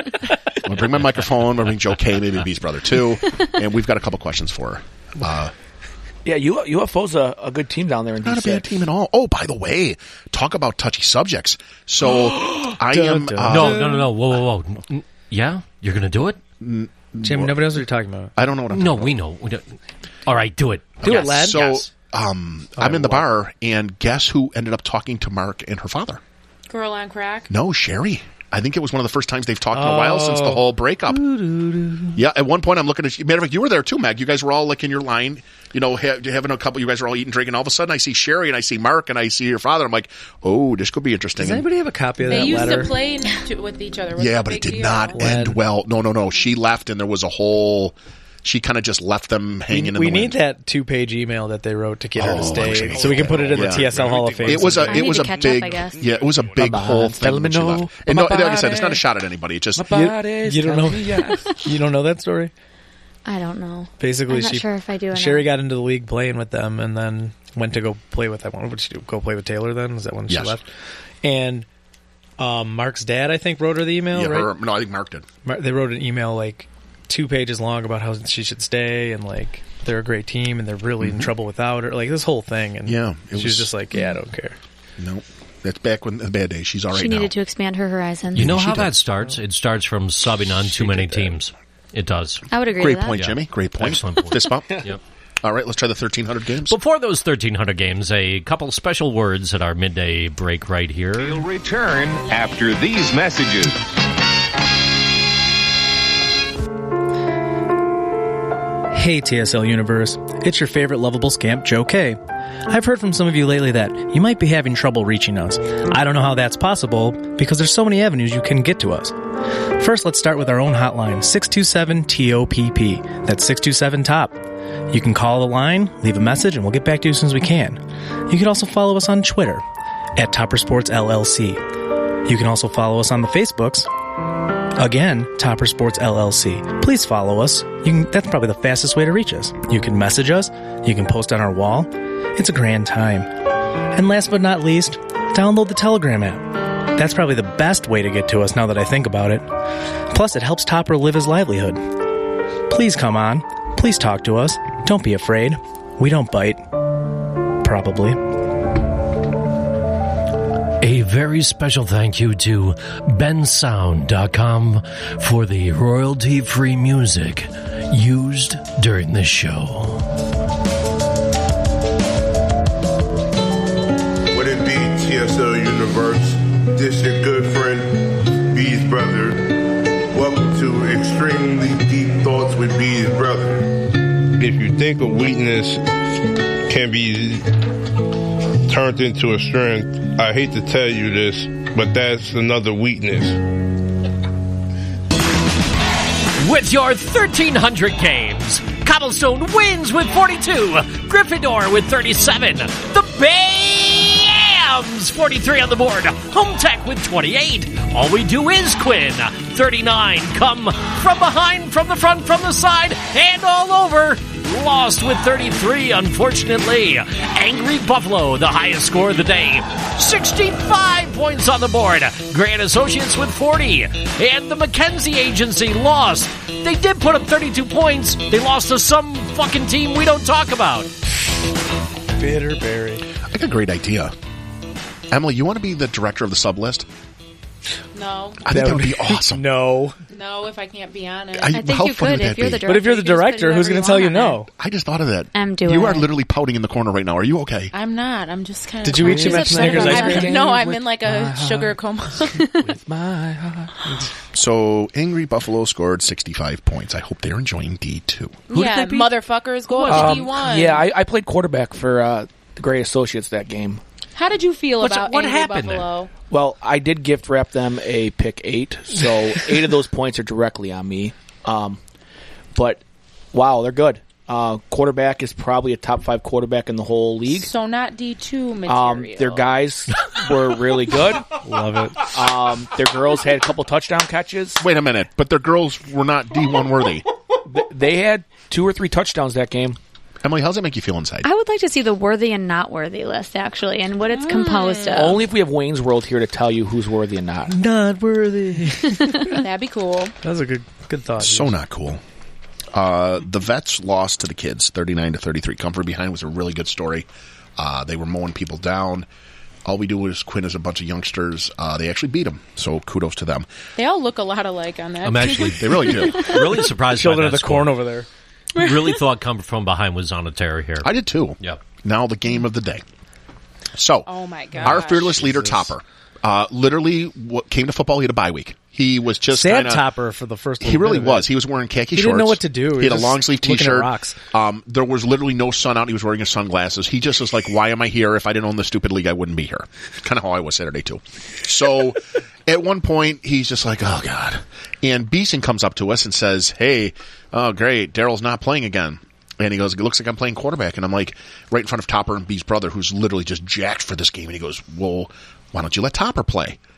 I'm going to bring my microphone. I'm going to bring Joe K, maybe B's brother too. And we've got a couple questions for her. Uh, Yeah, U- U F O's a, a good team down there in D not a six. bad team at all. Oh, by the way, talk about touchy subjects. So I am... Dun, dun. Uh, No, no, no, no. Whoa, whoa, whoa. N- Yeah? You're going to do it? Jim, nobody knows what you're talking about. I don't know what I'm No, talking we know. We don't. All right, do it. Do Yes. it, lad. So Yes. um, I'm in the bar, and guess who ended up talking to Mark and her father? Girl on crack. No, Sherry. I think it was one of the first times they've talked in a while since the Oh. whole breakup. Yeah, at one point I'm looking at you. Matter of fact, you were there too, Meg. You guys were all like in your line, you know, ha- having a couple. You guys were all eating, drinking. All of a sudden, I see Sherry and I see Mark and I see your father. I'm like, oh, this could be interesting. Does anybody have a copy of They that used letter? to play to, with each other. Was yeah, a but it big did deal. not end When? well. No, no, no. She left, and there was a whole. She kind of just left them hanging in we the need wind. that two-page email that they wrote to get her Oh, to I stay, wish I could so we get can put it in that. the T S L Hall of Fame. It was a. I It need was to a catch big. up, I guess. Yeah, it was a big My whole body's thing when she telling me left. no, And my no, like I said, it's not a body- shot at anybody. It's just My body's you don't telling know. me yes. You don't know that story? I don't know. Basically, I'm not she sure if I do or Sherry not. got into the league playing with them, and then went to go play with. I what did she do? Go play with Taylor. Then is that when Yes. she left? And um, Mark's dad, I think, wrote her the email. Yeah, right? her, no, I think Mark did. Mar- they wrote an email like two pages long about how she should stay, and like they're a great team, and they're really in trouble without her. Like this whole thing, and Yeah, she it was was- just like, yeah, I don't care. No, that's back when the bad days. She's all right She now. needed to expand her horizons. You know She how did. that starts? It starts from subbing on too many teams. It does. I would agree Great with that. point, Yeah. Jimmy. Great point. Excellent point. Fist bump. Yep. All right, let's try the thirteen hundred games. Before those thirteen hundred games, a couple special words at our midday break right here. We'll return after these messages. Hey T S L Universe, it's your favorite lovable scamp, Joe K. I've heard from some of you lately that you might be having trouble reaching us. I don't know how that's possible because there's so many avenues you can get to us. First, let's start with our own hotline, six two seven T O P P. That's six two seven T O P. You can call the line, leave a message, and we'll get back to you as soon as we can. You can also follow us on Twitter, at Topper Sports L L C. You can also follow us on the Facebooks. Again, Topper Sports L L C. Please follow us. You can, that's probably the fastest way to reach us. You can message us. You can post on our wall. It's a grand time. And last but not least, download the Telegram app. That's probably the best way to get to us now that I think about it. Plus, it helps Topper live his livelihood. Please come on. Please talk to us. Don't be afraid. We don't bite. Probably. A very special thank you to Ben Sound dot com for the royalty-free music used during this show. What it be, T S L Universe? This your good friend, B's brother. Welcome to Extremely Deep Thoughts with B's brother. If you think a weakness can be turned into a strength, I hate to tell you this, but that's another weakness. With your thirteen hundred games, Cobblestone wins with forty-two, Gryffindor with thirty-seven, the Bams forty-three on the board, Home Tech with twenty-eight, All We Do Is Quinn thirty-nine, come from behind, from the front, from the side, and all over. Lost with thirty-three, unfortunately. Angry Buffalo, the highest score of the day. sixty-five points on the board. Grand Associates with forty. And the Mackenzie Agency lost. They did put up thirty-two points. They lost to some fucking team we don't talk about. Bitterberry. I got a great idea. Emily, you want to be the director of the sub list? No. I think that would be awesome. No. No, if I can't be on it. I- I think how you fun could would if that you're be? the director. But if you're the you can just put director, who's whoever going to tell you want on no? I just thought of that. I'm doing You are it. literally pouting in the corner right now. Are you okay? I'm not. I'm just kind of. Did you eat too much Snickers ice cream? No, I'm in like a sugar coma. With my heart. So, Angry Buffalo scored sixty-five points. I hope they're enjoying D two. yeah, motherfuckers, go up Um, D one. yeah, I, I played quarterback for uh, the Gray Associates that game. How did you feel What's- about what Angry happened there? Buffalo? Well, I did gift wrap them a pick eight, so eight of those points are directly on me. Um, but wow, they're good. Uh, quarterback is probably a top five quarterback in the whole league. So not D two material. Um, their guys were really good. Love it. Um, their girls had a couple touchdown catches. Wait a minute, but their girls were not D one worthy. Th- They had two or three touchdowns that game. Emily, how does that make you feel inside? I would like to see the worthy and not worthy list, actually, and what it's composed of. Only if we have Wayne's World here to tell you who's worthy and not. Not worthy. That'd be cool. That was a good good thought. So not cool. Uh, the Vets lost to the Kids, thirty-nine to thirty-three. Come from behind was a really good story. Uh, they were mowing people down. All we do is Quinn is a bunch of youngsters. Uh, they actually beat them, so kudos to them. They all look a lot alike on that. I'm actually They really do. really surprised Children by of that the corn score. over there. Really thought come from behind was on a tear here. I did too. Yep. Now the game of the day. So, Oh my god. our fearless leader, Topper, uh, literally what came to football. He had a bye week. He was just Sad kinda, Topper for the first. He little really bit of it. was. He was wearing khaki He shorts. didn't know what to do. He He had a was long sleeve looking at T-shirt. rocks. Um, there was literally no sun out. He was wearing his sunglasses. He just was like, "Why am I here? If I didn't own this stupid league, I wouldn't be here." Kind of how I was Saturday too. So, at one point, he's just like, "Oh God!" And Beeson comes up to us and says, "Hey, oh great, Daryl's not playing again." And he goes, "It looks like I'm playing quarterback." And I'm like, right in front of Topper and B's brother, who's literally just jacked for this game. And he goes, "Well, why don't you let Topper play?"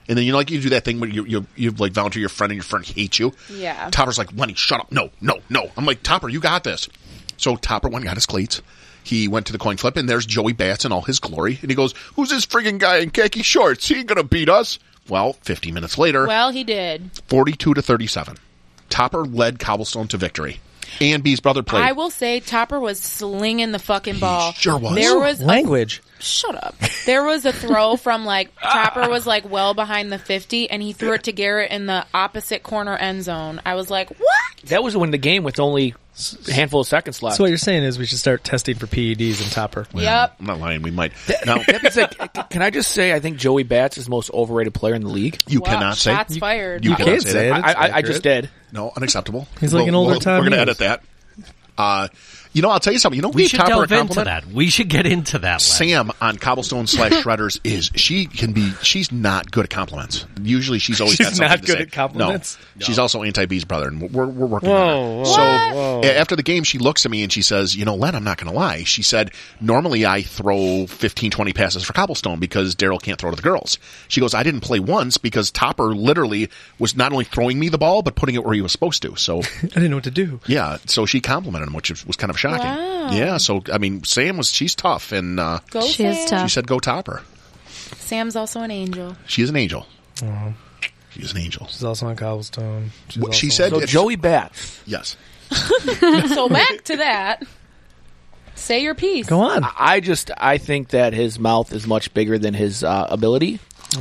And then you know, like you do that thing where you you you like volunteer your friend and your friend hates you. Yeah. Topper's like, Lenny, shut up. No, no, no. I'm like, Topper, you got this. So Topper went and got his cleats. He went to the coin flip, and there's Joey Bats in all his glory. And he goes, who's this friggin' guy in khaki shorts? He ain't gonna beat us. Well, fifteen minutes later, Well, he did. forty-two to thirty-seven. Topper led Cobblestone to victory. And B's brother played. I will say Topper was slinging the fucking ball. sure was. There was a- Language. Shut up. There was a throw from like Topper was like well behind the fifty, and he threw it to Garrett in the opposite corner end zone. I was like, what? That was when the game with only a handful of seconds left. So what you're saying is we should start testing for P E Ds in Topper. Yep. I'm not lying. We might. Now, That being said, can I just say I think Joey Bats is the most overrated player in the league? you Wow, cannot say. shots fired. You You cannot can't say say that. it. I, It's I, I accurate. just did. No, unacceptable. He's like an older we'll, Tom We're going to Hughes. edit that. Uh, you know, I'll tell you something. You know, We we should Topper a delve into compliment. that. We should get into that. Len. Sam on Cobblestone slash Shredders is she can be she's not good at compliments. Usually she's always She's got something not to good say. at compliments? No, she's also anti B's brother, and we're we're working Whoa, on whoa, her. So whoa. a- after the game, she looks at me and she says, "You know, Len, I'm not going to lie." She said, "Normally I throw fifteen, twenty passes for Cobblestone because Daryl can't throw to the girls." She goes, "I didn't play once because Topper literally was not only throwing me the ball but putting it where he was supposed to." So I didn't know what to do. yeah, so she complimented him, which was kind of shocking. Wow. Yeah, so I mean, Sam was she's tough, and uh, Go She is Sam. tough. she said, "Go Topper." Sam's also an angel. She is an angel. She is an angel. She's also on Cobblestone. She's What she also said- So It's- Joey Bats. Yes. So back to that. Say your piece. Go on. I just I think that his mouth is much bigger than his uh, ability,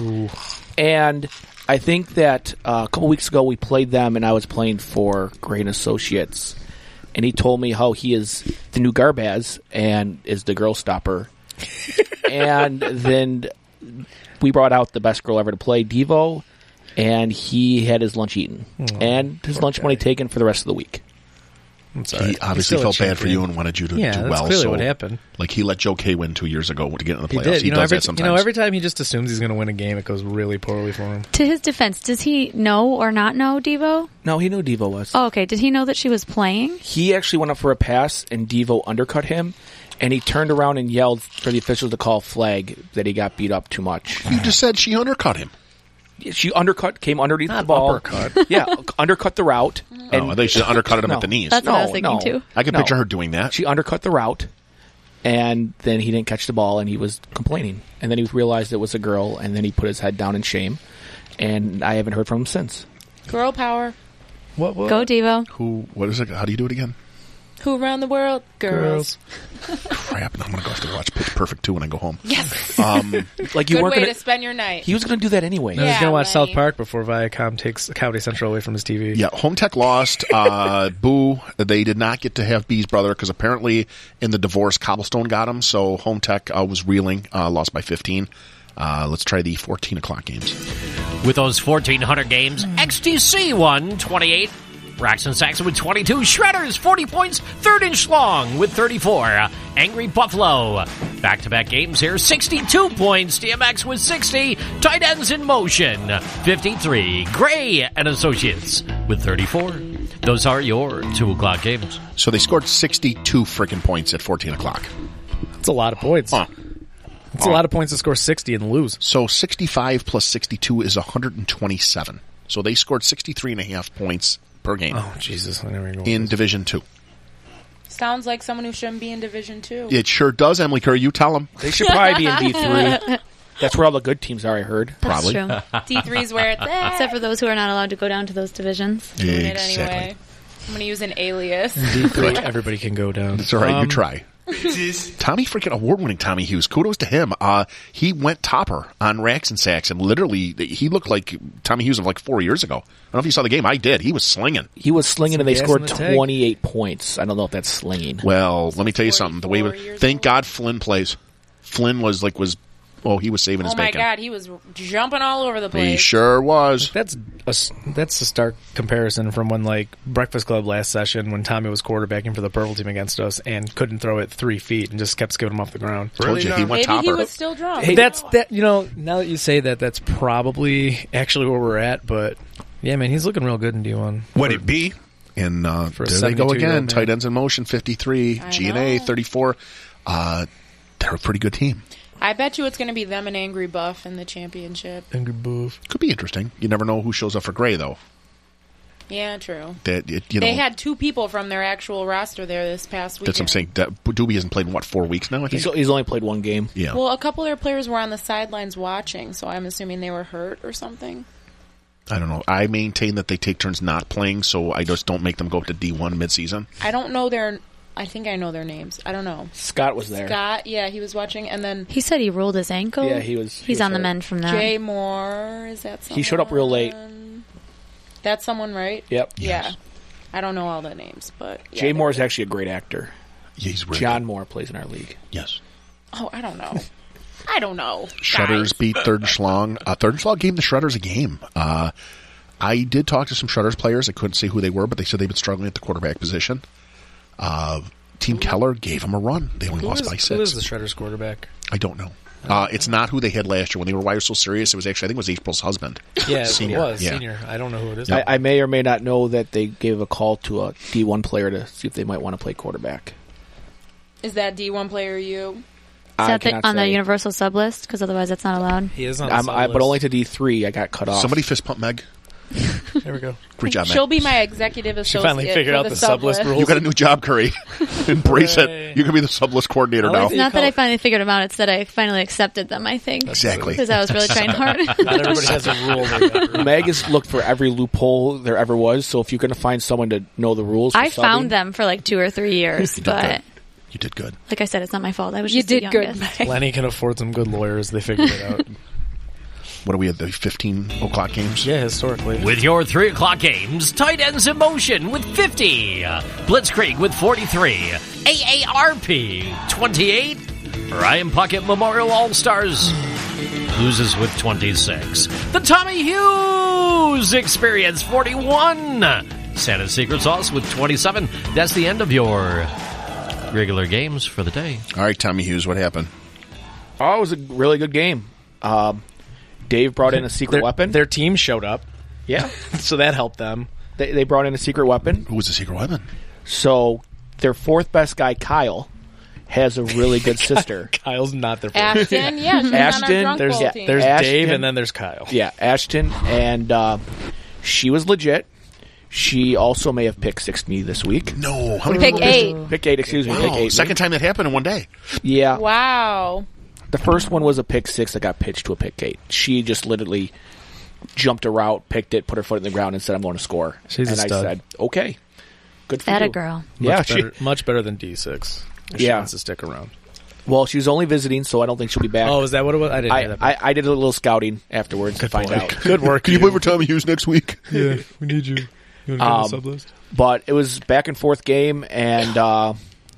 and I think that uh, a couple weeks ago we played them, and I was playing for Grain Associates, and he told me how he is the new Garbaz and is the girl stopper, and then we brought out the best girl ever to play, Devo, and he had his lunch eaten and his lunch money taken for the rest of the week. I'm sorry. He obviously He's still a felt bad for champion. you and wanted you to Yeah, do that's well. clearly so, what happened. Like he let Joe K win two years ago to get in the He playoffs. did. He, You know, does every, that sometimes. you know, every time he just assumes he's going to win a game, it goes really poorly for him. To his defense, does he know or not know Devo? No, he knew Devo was. Oh, okay. Did he know that she was playing? He actually went up for a pass, and Devo undercut him, and he turned around and yelled for the officials to call flag that he got beat up too much. you just said she undercut him. She undercut, came underneath Not the ball. uppercut. Yeah, undercut the route. Oh, And I think she undercut him No. at the knees. That's what I was No, thinking no. too. I can No. picture her doing that. She undercut the route, and then he didn't catch the ball, and he was complaining. And then he realized it was a girl, and then he put his head down in shame. And I haven't heard from him since. Girl power. What? what? Go Devo. Who? What is it? How do you do it again? Who around the world? Girls. Crap! I'm gonna go have to watch Pitch Perfect two when I go home. Yes. Um, Like you Good weren't way gonna. to spend your night. He was going to do that anyway. I was Yeah, going to watch Lenny. South Park before Viacom takes Comedy Central away from his T V. yeah, Home Tech lost. Uh, boo! They did not get to have B's brother because apparently in the divorce, Cobblestone got him. So Home Tech uh, was reeling, uh, lost by fifteen. Uh, let's try the fourteen o'clock games. With those fourteen hundred games, X T C won twenty-eight. Braxton Saxon with twenty-two. Shredders, forty points. Third and Schlong with thirty-four. Angry Buffalo. Back-to-back games here. sixty-two points. D M X with sixty. Tight ends in motion. fifty-three. Gray and Associates with thirty-four. Those are your two o'clock games. So they scored sixty-two freaking points at fourteen o'clock. That's a lot of points. Huh. It's a lot of points to score sixty and lose. So sixty-five plus sixty-two is one hundred twenty-seven. So they scored sixty-three and a half points per game Oh, Jesus. I never go in Division Two. Sounds like someone who shouldn't be in Division Two. It sure does, Emily Curry. You tell them. They should probably be in D three. That's where all the good teams are, I heard. That's Probably. true. D three's where it's at. Except for those who are not allowed to go down to those divisions. Doing it anyway. I'm going to use an alias. D three, everybody can go down. It's all right. you Um, try. Tommy, freaking award-winning Tommy Hughes. Kudos to him. Uh, he went topper on Racks and Sacks, and literally, he looked like Tommy Hughes of like four years ago. I don't know if you saw the game. I did. He was slinging. He was slinging, Some and they gas scored in the tank. twenty-eight points. I don't know if that's slinging. Well, let me tell you something. The way, forty-four years thank old. God Flynn plays. Flynn was like was, oh, he was saving his Oh my bacon. God, he was jumping all over the He place. sure was. That's a, s- that's a stark comparison from when, like, Breakfast Club last session when Tommy was quarterbacking for the purple team against us and couldn't throw it three feet and just kept skipping him off the ground. Told you he went Maybe topper. he was still drunk. Hey, that's that. You know, now that you say that, that's probably actually where we're at. But yeah, man, he's looking real good in D one. Would it be? And uh, For a there they go seventy-two-year-old again. man. Tight ends in motion, fifty-three. I G and A, know. thirty-four. Uh, they're a pretty good team. I bet you it's going to be them and Angry Buff in the championship. Angry Buff. Could be interesting. You never know who shows up for Gray, though. Yeah, true. That it, you know, They had two people from their actual roster there this past weekend. that's what I'm saying. That, Doobie hasn't played in, what, four weeks now, I think? He's, he's only played one game. Yeah. Well, a couple of their players were on the sidelines watching, so I'm assuming they were hurt or something. I don't know. I maintain that they take turns not playing, so I just don't make them go up to D one midseason. I don't know their... I think I know their names. I don't know. Scott was there. Scott, yeah, he was watching, and then He said he rolled his ankle. Yeah, he was- he He's was on the hurt. mend from that. Jay Moore, is that someone? He showed up real late. That's someone, right? Yep. Yeah. I don't know all the names, but... Yeah, Jay they Moore were- is actually a great actor. Yeah, he's really John good. Moore plays in our league. Yes. Oh, I don't know. I don't know. Shredders Guys. beat Third and Schlong. Uh, Third and Schlong gave the Shredders a game. Uh, I did talk to some Shredders players. I couldn't say who they were, but they said they've been struggling at the quarterback position. Uh, Team Keller gave them a run. They only Who lost is, by who six. is the Shredders quarterback? I don't know. Uh, it's not who they had last year when they were Why You're So Serious. It was actually, I think it was April's husband. Yeah, Senior. it was. Yeah. Senior. I don't know who it is. I, I may or may not know that they gave a call to a D one player to see if they might want to play quarterback. Is that D one player you? Is I that the, cannot on the say. universal sub list? Because otherwise that's not allowed. He is on the I'm, sub I, but list. only to D three. I got cut off. Somebody fist pump Meg. There we go. Great job, Meg. She'll be my executive She associate. finally figured for out the, the sub list rules. You got a new job, Curry. Embrace Hooray. it. You can be the sub list coordinator I like now. It's not that I finally figured them out. It's that I finally accepted them, I think. Exactly. Because I was really trying hard. Not everybody has a rule. They got. Meg has looked for every loophole there ever was. So if you're going to find someone to know the rules, for I subbing, found them for like two or three years. You did but good. You did good. like I said, it's not my fault. I was You just the did good, youngest. Meg. Lenny can afford some good lawyers. They figured it out. What are we at, the fifteen o'clock games? Yeah, historically. With your three o'clock games, Tight Ends in Motion with fifty, Blitzkrieg with forty-three, A A R P twenty-eight, Ryan Puckett Memorial All-Stars loses with twenty-six, the Tommy Hughes Experience forty-one, Santa's Secret Sauce with twenty-seven. That's the end of your regular games for the day. All right, Tommy Hughes, what happened? Oh, it was a really good game. Um, Dave brought in a secret Their, weapon. their team showed up, yeah, so that helped them. they, they brought in a secret weapon. Who was the secret weapon? So their fourth best guy, Kyle, has a really good sister. Kyle's not their Ashton, yeah, she's on our Ashton, drunk there's- bowl yeah, team. There's Ashton. Dave, and then there's Kyle. Yeah, Ashton, and uh, she was legit. She also may have picked six me this week. No. How many Pick people- eight. Pick eight, excuse me. Pick Wow, eight. second time that happened in one day. Yeah. Wow. The first one was a pick six that got pitched to a pick eight. She just literally jumped a route, picked it, put her foot in the ground, and said, I'm going to score. She's a and I stud. said, okay. Good for That you. a girl. Yeah, Much she, better, much better than D six. If she Yeah. wants to stick around. well, she was only visiting, so I don't think she'll be back. Oh, is that what it was? I didn't hear I, that. I, I did a little scouting afterwards to find out. Good work. Can you play for Tommy Hughes next week? Yeah, we need you. You want to Um, go to the sub list? But it was back and forth game, and uh,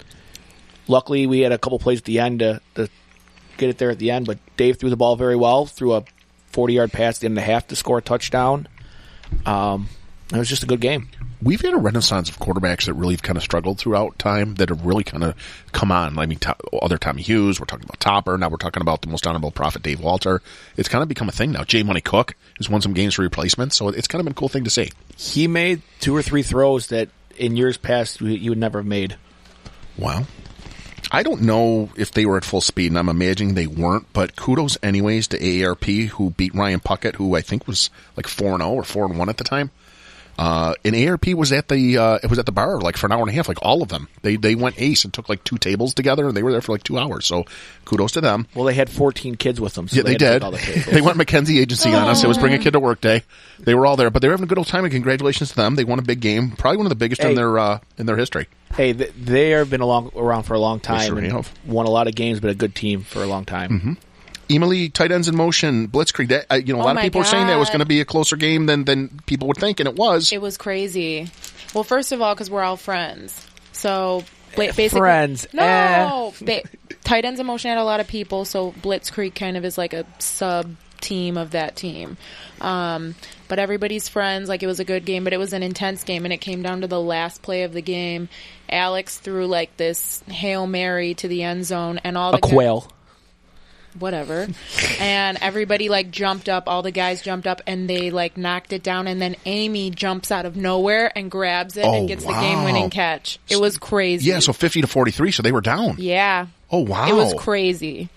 luckily we had a couple plays at the end to, to get it there at the end. But Dave threw the ball very well, threw a forty-yard pass at the end of the half to score a touchdown. Um, it was just a good game. We've had a renaissance of quarterbacks that really have kind of struggled throughout time that have really kind of come on. I mean, to, other Tommy Hughes, we're talking about Topper, now we're talking about the most honorable prophet, Dave Walter. It's kind of become a thing now. J. Money Cook has won some games for replacements, so it's kind of been a cool thing to see. He made two or three throws that in years past you, you would never have made. Wow. I don't know if they were at full speed, and I'm imagining they weren't, but kudos anyways to A A R P, who beat Ryan Puckett, who I think was like four and oh or four and one at the time. Uh, and A R P was at the, uh, it was at the bar like for an hour and a half, like all of them. They, they went ace and took like two tables together, and they were there for like two hours. So kudos to them. Well, they had fourteen kids with them. So Yeah, they, had to did. take all the tables. They went Mackenzie Agency on us. It was Bring a Kid to Work Day. They were all there, but they were having a good old time, and congratulations to them. They won a big game, probably one of the biggest Hey. in their, uh, in their history. Hey, th- they have been along, around for a long time sure and have. won a lot of games, but a good team for a long time. Mm-hmm. Emily, Tight Ends in Motion, Blitzkrieg. That, uh, you know, a Oh lot of my people were saying that it was God. going to be a closer game than, than people would think, and it was. It was crazy. Well, first of all, because we're all friends. So, ba- basically. Friends, No! Ba- Tight Ends in Motion had a lot of people, so Blitzkrieg kind of is like a sub team of that team. Um, but everybody's friends. Like, it was a good game, but it was an intense game, and it came down to the last play of the game. Alex threw, like, this Hail Mary to the end zone, and all the A quail. whatever. And everybody like jumped up, all the guys jumped up and they like knocked it down, and then Amy jumps out of nowhere and grabs it Oh, and gets wow. the game winning catch. It was crazy. Yeah, so fifty to forty-three, so they were down. Yeah. Oh, wow. It was crazy.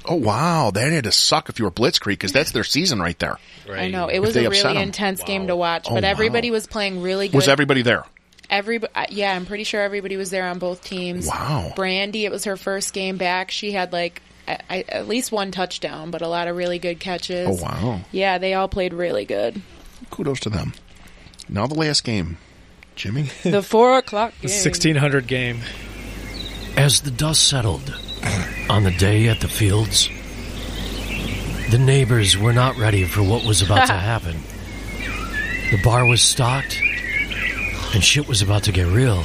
Oh, wow. That had to suck if you were Blitzkrieg, because that's their season right there. Right. I know. It If was they a upset really 'em. intense game to watch, Oh, but wow. everybody was playing really good. Was everybody there? Every, uh, yeah, I'm pretty sure everybody was there on both teams. Wow. Brandy, it was her first game back. She had like I, I, at least one touchdown, but a lot of really good catches. Oh, wow. Yeah, they all played really good. Kudos to them. Now the last game. Jimmy? The four o'clock The game. sixteen hundred game. As the dust settled on the day at the fields, the neighbors were not ready for what was about to happen. The bar was stocked, and shit was about to get real.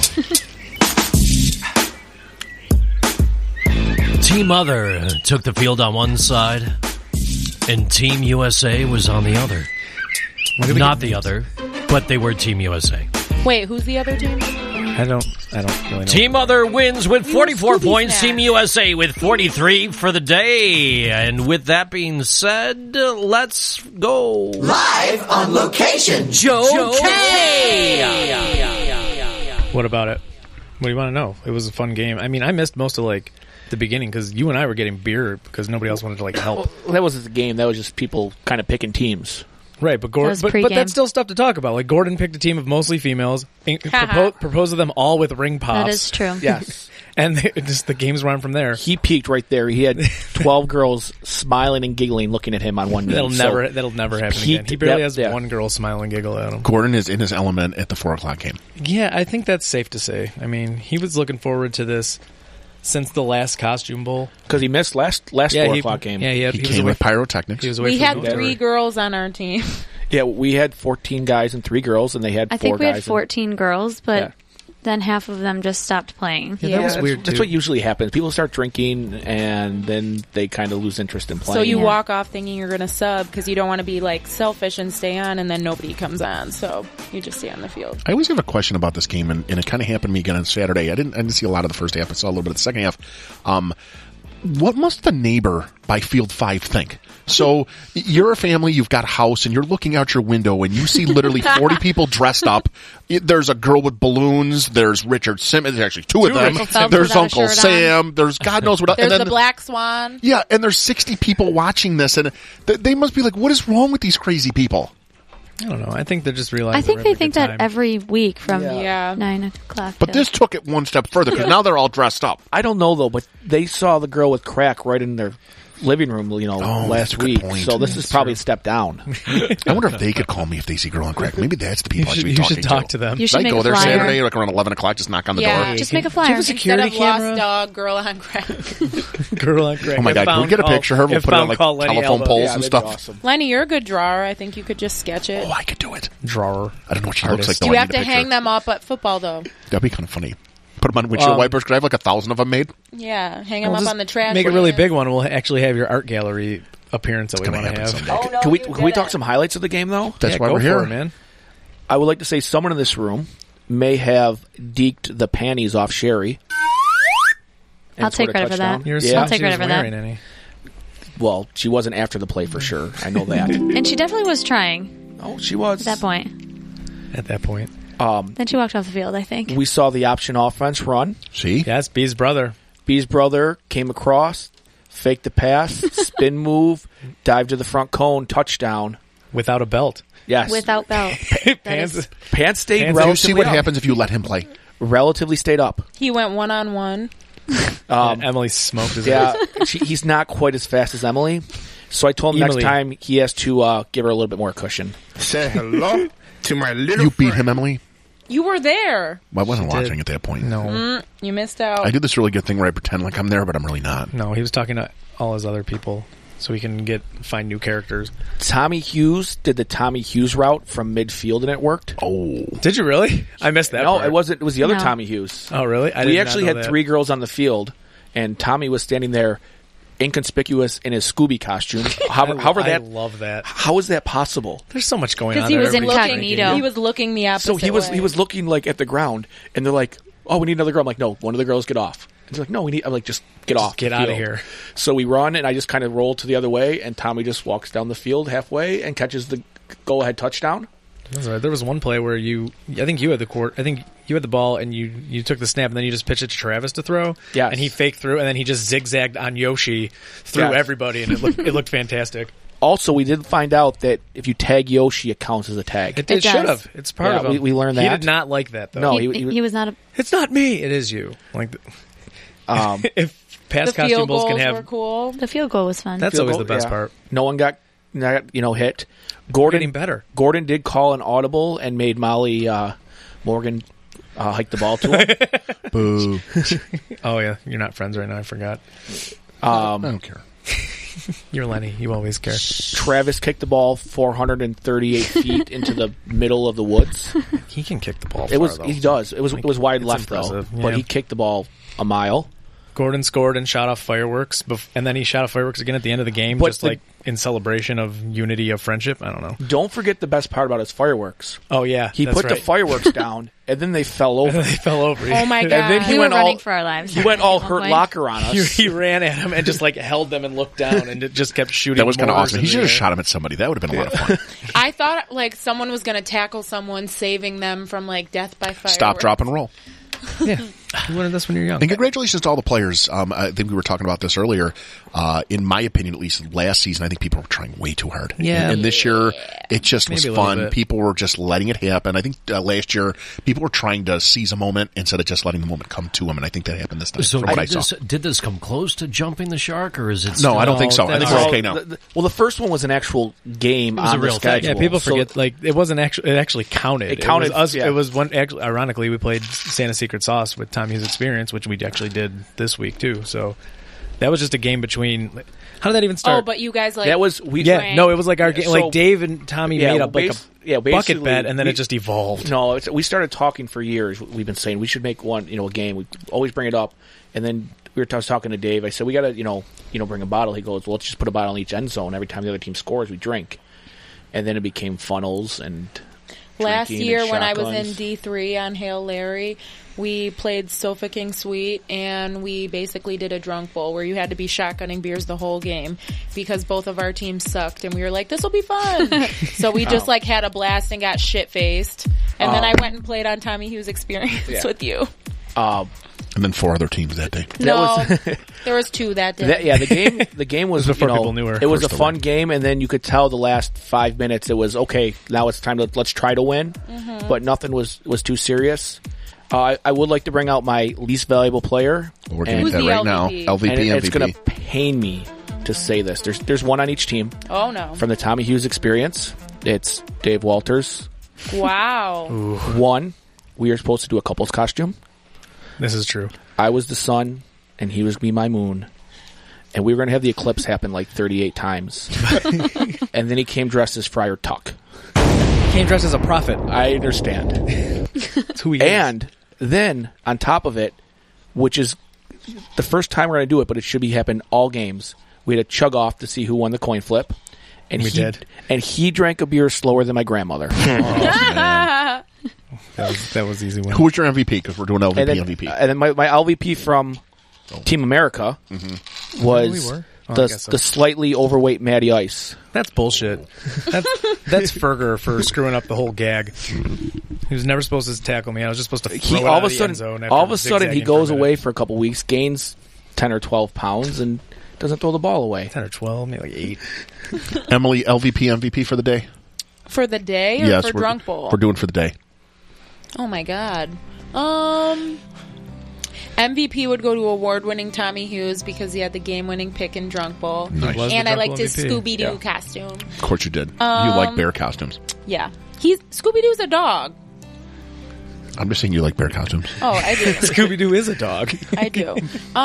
Team Other took the field on one side, and Team U S A was on the other. Not the other, but they were Team U S A. Wait, who's the other team? I don't. I don't really know. Team Other wins with We were forty-four Scooby points. Snack. Team U S A with forty-three for the day. And with that being said, uh, let's go. Live on location, Joe, Joe K. What about it? What do you want to know? It was a fun game. I mean, I missed most of like the beginning because you and I were getting beer because nobody else wanted to like help. Well, that wasn't the game. That was just people kind of picking teams. Right, but Gordon, was but, but pregame. that's still stuff to talk about. Like Gordon picked a team of mostly females, in- propo- proposed to them all with ring pops. That is true. Yes. And they, just the games went on from there. He peaked right there. He had twelve girls smiling and giggling looking at him on one game. That'll So never that'll never happen he- again. He barely that- has yeah. one girl smile and giggle at him. Gordon is in his element at the four o'clock game. Yeah, I think that's safe to say. I mean, he was looking forward to this since the last Costume Bowl. because he missed last last Yeah, four he, o'clock game. Yeah, he, had, He, he was came away with pyrotechnics. He was away We from had the military. three girls on our team. Yeah, we had fourteen guys and three girls, and they had I four think we guys. had fourteen girls, but Yeah. then half of them just stopped playing. Yeah, Yeah, that was that's, weird That's too. what usually happens. People start drinking, and then they kind of lose interest in playing. So you Yeah. walk off thinking you're going to sub because you don't want to be like selfish and stay on, and then nobody comes on. So you just stay on the field. I always have a question about this game, and, and it kind of happened to me again on Saturday. I didn't, I didn't see a lot of the first half. I saw a little bit of the second half. Um, what must the neighbor by field five think? So you're a family, you've got a house, and you're looking out your window, and you see literally forty people dressed up. It- There's a girl with balloons. There's Richard Simmons. There's actually two of Two them. Uncle Phelps There's without a Uncle shirt Sam. There's God knows what else. There's And the then, Black Swan. yeah, and there's sixty people watching this, and th- they must be like, what is wrong with these crazy people? I don't know. I think they're just realizing. I think they're they having a think good that time. every week from Yeah. nine o'clock. But to- this took it one step further, because now they're all dressed up. I don't know though, but they saw the girl with crack right in their living room, you know, Oh, that's last a good week. point. So this is probably a step down. I wonder if they could call me if they see girl on crack. Maybe that's the people You I should, should be you talking should talk to them. You Should should I make go a there flyer. Saturday, like around eleven o'clock, just knock on the Yeah. door? Just make a Do you have flyer. a security Instead of camera? lost dog, girl on crack. Girl on crack. Oh my If God, can we found, get a call- picture of her? We'll if put it on, found, like, call Lenny telephone Alba. poles. Yeah, and that'd stuff. be awesome. Lenny, you're a good drawer. I think you could just sketch it. Oh, I could do it. Drawer. I don't know what she Artist. looks like, though. you I have need a to picture. hang them up at football, though. That'd be kind of funny. Put them on windshield Um, wipers. Could I have like a thousand of them made? Yeah, hang them We'll up just on the trash. Make a really can. big one. We'll actually have your art gallery appearance that we Gonna want to happen have. someday. Can we can we talk some highlights of the game though? That's Yeah, why go we're for here, it, man. I would like to say someone in this room may have deked the panties off Sherry. and I'll take scored a credit for touchdown. that. You're Yeah. assuming I'll take she was credit for that. wearing any. Well, she wasn't after the play for sure. I know that. And she definitely was trying Oh, she was. at that point. At that point. Um, Then she walked off the field, I think. we saw the option offense run. See? Yeah, it's B's brother. B's brother came across, faked the pass, spin move, dive to the front cone, touchdown. Without a belt. Yes. Without belt. Pants, is- Pants stayed Pants- Do you relatively see what up. happens if you let him play? Relatively stayed up. He went one on one. Um, Emily smoked his yeah, she, he's not quite as fast as Emily. So I told him Emily. next time he has to uh, give her a little bit more cushion. Say hello to my little You beat friend. him, Emily? You were there. Well, I wasn't She did. watching at that point. No. Mm, you missed out. I do this really good thing where I pretend like I'm there, but I'm really not. No, he was talking to all his other people so he can get find new characters. Tommy Hughes did the Tommy Hughes route from midfield, and it worked. Oh. Did you really? I missed that. no, part. it wasn't. It was the other No. Tommy Hughes. Oh, really? I we did not actually know had that. three girls on the field, and Tommy was standing there, inconspicuous in his Scooby costume. However, I, however I that love that. how is that possible? There's so much going Because on. he there was every incognito. second. He was looking the opposite So he was way. he was looking like at the ground, and they're like, "Oh, we need another girl." I'm like, "No, one of the girls get off." And they're like, "No, we need." I'm like, "Just get off, get the outta field." here. So we run, and I just kind of roll to the other way, and Tommy just walks down the field halfway and catches the go ahead touchdown. That's right. There was one play where you, I think you had the court. I think you had the ball and you, you took the snap and then you just pitched it to Travis to throw. Yes. And he faked through and then he just zigzagged on Yoshi through Yes. everybody and it looked it looked fantastic. Also, we did find out that if you tag Yoshi, it counts as a tag. It, it, does. should have. It's part Yeah, of him. we- we learned He that. did not like that though. No, he, he- he was not a. It's not me. It is you. Like the, Um, if past The costume field bulls goals can were have cool. The field goal was fun. that's field always goal, the best yeah. part. No one got, not, you know, hit. Gordon Getting better. Gordon did call an audible and made Molly uh, Morgan uh, hike the ball to him. Boo. Oh yeah, you're not friends right now. I forgot. Um, I don't care. You're Lenny. You always care. Travis kicked the ball four hundred thirty-eight feet into the middle of the woods. He can kick the ball. It was far, he though. does. It was it was wide It's left though, impressive, but yeah. he kicked the ball a mile. Gordon scored and shot off fireworks, bef- and then he shot off fireworks again at the end of the game, But just the- like in celebration of unity of friendship. I don't know. Don't forget the best part about his fireworks. Oh yeah, He that's put right. the fireworks down, and then they fell over. they fell over. Oh my And then god. he we went were running all for our lives. he went all At one hurt point. locker on He, us. he ran at him and just like held them and looked down and it just kept shooting. That was kind of mortars awesome. in He the should have air. shot him at somebody. That would have been a lot of fun. I thought like someone was going to tackle someone, saving them from like death by fire. Stop, drop, and roll. Yeah, you learned this when you're young. And congratulations to all the players. Um, I think we were talking about this earlier. Uh, in my opinion, at least last season, I think people were trying way too hard. Yeah. And, and this year, it just was Maybe a little fun. bit. People were just letting it happen. I think uh, last year, people were trying to seize a moment instead of just letting the moment come to them. And I think that happened this time So from what I did saw. this, did this come close to jumping the shark, or is it? No, still- I don't think so. I think that's we're all- okay now. The- the- well, the first one was an actual game was on a real the thing. schedule. Yeah, people So- forget like it wasn't actually it actually counted. It counted, It was us. yeah. It was one. Actually, ironically, we played Santa Secret Sauce with Tom Hughes Experience, which we actually did this week too. So that was just a game between. How did that even start? Oh, but you guys like that was we. yeah, drank. no, it was like our Yeah, game. so- Like Dave and Tommy Yeah, made well, up like bas- a yeah, bucket basically, bet, and then we- it just evolved. No, it's, we started talking for years. We've been saying we should make one, you know, a game. We always bring it up, and then we were I was talking to Dave. I said we got to, you know, you know, bring a bottle. He goes, well, let's just put a bottle in each end zone. Every time the other team scores, we drink, and then it became funnels and. last drinking year and when I was shotguns. in D three on Hail Larry, we played Sofa King Suite, and we basically did a drunk bowl where you had to be shotgunning beers the whole game because both of our teams sucked, and we were like, this will be fun. So we just like had a blast and got shit faced, and then Oh. I went and played on Tommy Hughes Experience Yeah. with you. Uh, And then four other teams that day. No, was- there was two that day. That, yeah, the game. The game was, before you know, people knew her. It was a First to fun win. game, and then you could tell the last five minutes it was okay. Now it's time to let's try to win, Mm-hmm. but nothing was was too serious. Uh, I, I would like to bring out my least valuable player. We're working and, at Who's that the right now. L V P? L V P, and it- M V it's P. going to pain me to say this. There's there's one on each team Oh no! from the Tommy Hughes Experience. It's Dave Walters. Wow. One, we are supposed to do a couple's costume. This is true. I was the sun, and he was me, my moon. And we were going to have the eclipse happen like thirty-eight times. And then he came dressed as Friar Tuck. Came dressed as a prophet. I understand. That's who he is. And then, on top of it, which is the first time we're going to do it, but it should be happen all games, we had to chug off to see who won the coin flip. And We he, did. And he drank a beer slower than my grandmother. that was, that was easy win. Who was your M V P? Because we're doing L V P, and then, M V P. and then my, my L V P from Team America was we were? Oh, I the, guess so. the slightly overweight Matty Ice. That's bullshit. That's that's Ferger for screwing up the whole gag. He was never supposed to tackle me. I was just supposed to throw He it all out of a the sudden, end zone after all of a sudden, he zigzagging goes for a away minute. for a couple weeks, gains ten or twelve pounds, and doesn't throw the ball away. ten or twelve, maybe like eight. Emily, L V P, M V P for the day? For the day or yes, for we're, drunk bowl? we're doing for the day. Oh my god. Um M V P would go to award-winning Tommy Hughes because he had the game-winning pick in Drunk Bowl. Nice. Was the And I Drunk liked Bowl his M V P. Scooby-Doo Yeah. costume. Of course you did. you Um, like bear costumes. Yeah. He's Scooby-Doo's a dog. I'm just saying you like bear costumes. Oh, I do. Scooby Doo is a dog. I do.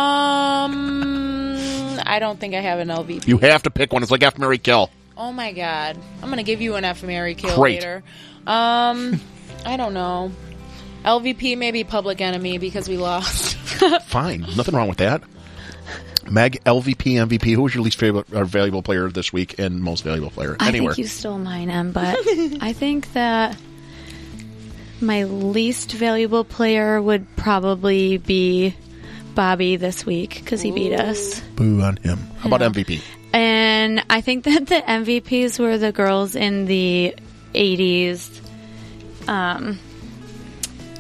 Um I don't think I have an L V P. You have to pick one. It's like F, Marry, Kill. Oh my god. I'm going to give you an F Mary kill Great. later. Um I don't know. L V P maybe Public Enemy because we lost. Fine. Nothing wrong with that. Meg, L V P, M V P. Who was your least favorite or valuable player this week and most valuable player? I Anywhere. think you stole mine, Em, but I think that my least valuable player would probably be Bobby this week because he beat us. Boo on him. How about Yeah. M V P? And I think that the M V Ps were the girls in the eighties um,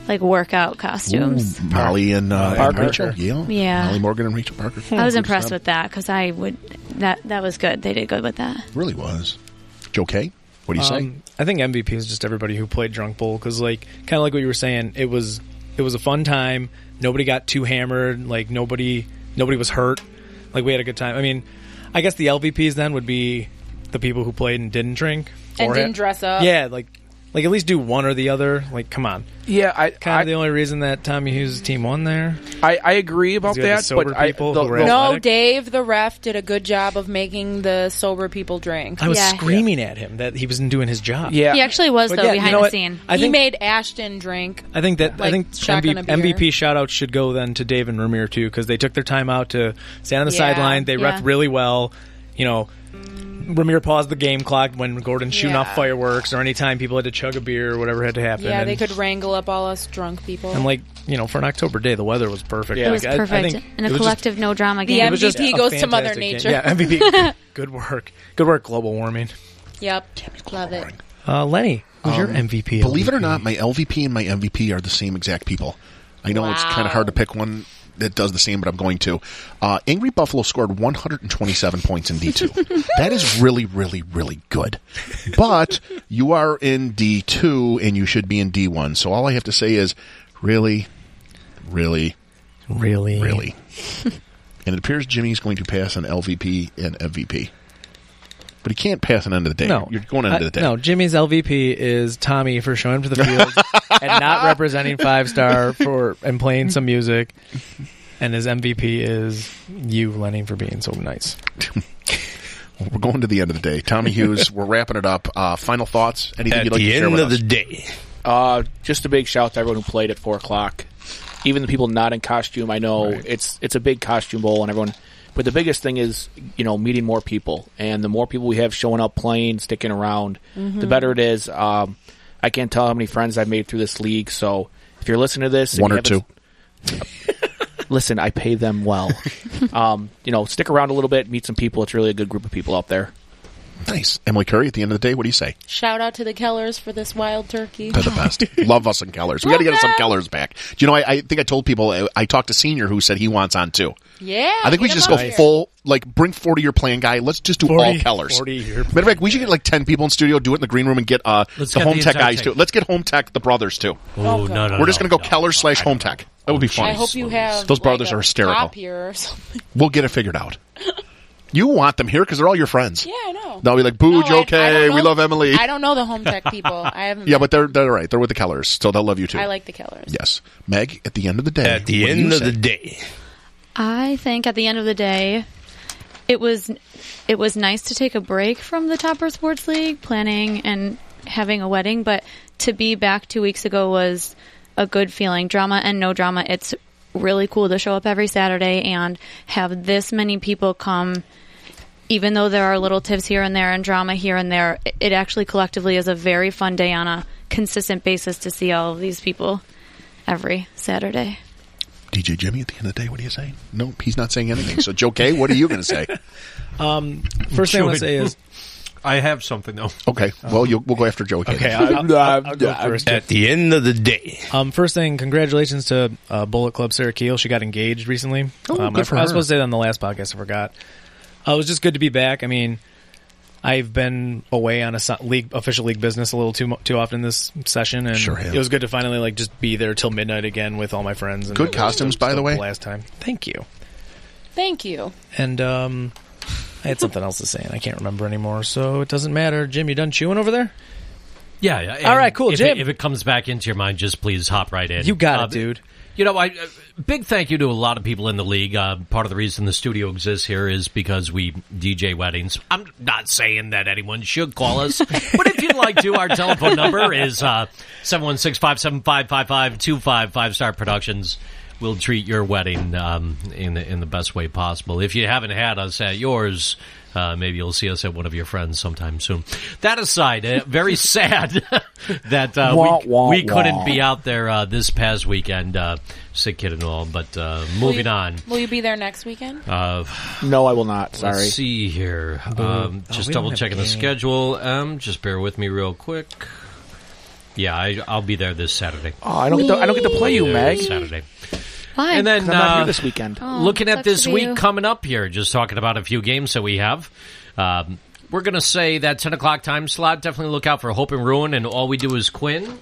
like workout costumes. Ooh, Molly and, uh, Parker. and Rachel. Yeah. Yeah. Molly Morgan and Rachel Parker. I was Good impressed stuff. with that because I would that that was good. They did good with that. Really was. Joe K, what do you say? Um, I think M V P is just everybody who played Drunk Bowl because, like, kind of like what you were saying, it was it was a fun time. Nobody got too hammered. Like nobody nobody was hurt. Like we had a good time. I mean, I guess the L V Ps then would be the people who played and didn't drink And or didn't had- dress up. Yeah, like like at least do one or the other. Like, come on. Yeah, I Kind I, of the only reason that Tommy Hughes' team won there. I, I agree about you had the that, sober but I, people the, who were the- No, athletic. Dave, the ref, did a good job of making the sober people drink. I was Yeah. screaming at him that he wasn't doing his job. yeah, He actually was But though yeah, you behind know the what? scene. I he think made Ashton drink. I think that I like, think shotgun M V P, a beer. M V P shout-outs should go then to Dave and Ramir too because they took their time out to stand on the Yeah, sideline. They yeah. reffed really well. You know, Ramir paused the game clock when Gordon's shooting Yeah. off fireworks or anytime people had to chug a beer or whatever had to happen. Yeah, and, they could wrangle up all us drunk people. And like you know, for an October day, the weather was perfect. Yeah. It was Like, I- I perfect think in a it was collective no drama The game. It was just M V P a goes to Mother fantastic game. Nature. Yeah, M V P. Good work. Good work. Global warming. Yep, love it. Uh, Lenny, who's your Um, M V P? Believe it or L V P? not, my L V P and my M V P are the same exact people. I know it's kind Wow. of hard to pick one that does the same, but I'm going to. Uh, Angry Buffalo scored one hundred twenty-seven points in D two. That is really, really, really good. But you are in D two and you should be in D one. So all I have to say is, really, really, Really, really. And it appears Jimmy's going to pass an L V P and M V P. But he can't pass an end of the day. No, You're going end I- of the day. No, Jimmy's L V P is Tommy for showing up to the field and not representing Five Star for and playing some music, and his M V P is you, Lenny, for being so nice. We're going to the end of the day. Tommy Hughes, we're wrapping it up. Uh, final thoughts? Anything At you'd like the to share end with of us? the day. Uh, just a big shout to everyone who played at four o'clock. Even the people not in costume, I know Right. it's it's a big costume bowl, and everyone. But the biggest thing is, you know, meeting more people, and the more people we have showing up, playing, sticking around, the better it is. Um, I can't tell how many friends I've made through this league. So if you're listening to this, and One you or two. haven't- listen, I pay them well. um, you know, stick around a little bit, meet some people. It's really a good group of people out there. Nice. Emily Curry, at the end of the day, what do you say? Shout out to the Kellers for this wild turkey. They're the best. Love us and Kellers. We got to get us some Kellers back. Do you know, I, I think I told people, I, I talked to Senior who said he wants on too. Yeah, I think we get should just him go up here. full, like, bring forty-year plan guy. Let's just do all forty Kellers. forty-year Matter of fact, we should get like ten people in studio, do it in the green room, and get uh, Let's the get Home the Tech entire guys team. too. Let's get Home Tech, the brothers too. Oh, Okay. no, no, We're just no, going to go no. Keller slash Home Tech. That would be fun. I hope you have Those like, brothers a are hysterical. pop here or something. We'll get it figured out. You want them here because they're all your friends. Yeah, I know. They'll be like, boo, No, I- Joe I K, don't we know- love Emily. I don't know the Home Tech people. I haven't. Yeah, met- but they're they're right. They're with the Kellers, so they'll love you too. I like the Kellers. Yes. Meg, at the end of the day. At the what do end you of say? the day. I think at the end of the day, it was it was nice to take a break from the Topper Sports League, planning and having a wedding, but to be back two weeks ago was a good feeling. Drama and no drama. It's really cool to show up every Saturday and have this many people come. Even though there are little tips here and there and drama here and there, it actually collectively is a very fun day on a consistent basis to see all of these people every Saturday. D J Jimmy, at the end of the day, what are you saying? No, he's not saying anything. So, Joe K, what are you going to say? Um, first thing I want to say is I have something, though. Okay, well, you'll, we'll go after Joe K. okay. I'll, I'll, I'll, I'll go first. At the end of the day. Um, first thing, congratulations to uh, Bullet Club Sarah Keel. She got engaged recently. Oh, um, good I, for I was her. supposed to say that on the last podcast. I forgot. Uh, it was just good to be back. I mean, I've been away on a so- league official league business a little too mo- too often this session, and Sure have. it was good to finally like just be there till midnight again with all my friends. And Good it was costumes, just by a the way. Last time, thank you. Thank you. And um, I had something else to say, and I can't remember anymore, so it doesn't matter. Jim, you done chewing over there? Yeah, yeah. and All right, cool, If Jim. It, if it comes back into your mind, just please hop right in. You got Uh, it, dude. You know, I uh, big thank you to a lot of people in the league. Uh, part of the reason the studio exists here is because we D J weddings. I'm not saying that anyone should call us, but if you'd like to, our telephone number is uh, seven one six, five seven five, five five two five, Five Star Productions. We'll treat your wedding um, in the, in the best way possible. If you haven't had us at yours, uh, maybe you'll see us at one of your friends sometime soon. That aside, uh, very sad that uh, Wah, we, wah, we couldn't wah. be out there uh, this past weekend. Uh, sick kid and all, but uh, moving you, on. Will you be there next weekend? Uh, No, I will not. Sorry. let's see here. Um, Oh, just we don't double have checking a the game. schedule. Um, just bear with me real quick. Yeah, I, I'll be there this Saturday. Oh, I don't get to, I don't get to play you, Meg. Saturday. Why? And then I'm not uh, here this weekend. Oh, looking at sucks this to be week you. coming up here, just talking about a few games that we have. Um, we're going to say that ten o'clock time slot. Definitely look out for Hope and Ruin, and All We Do Is Quinn.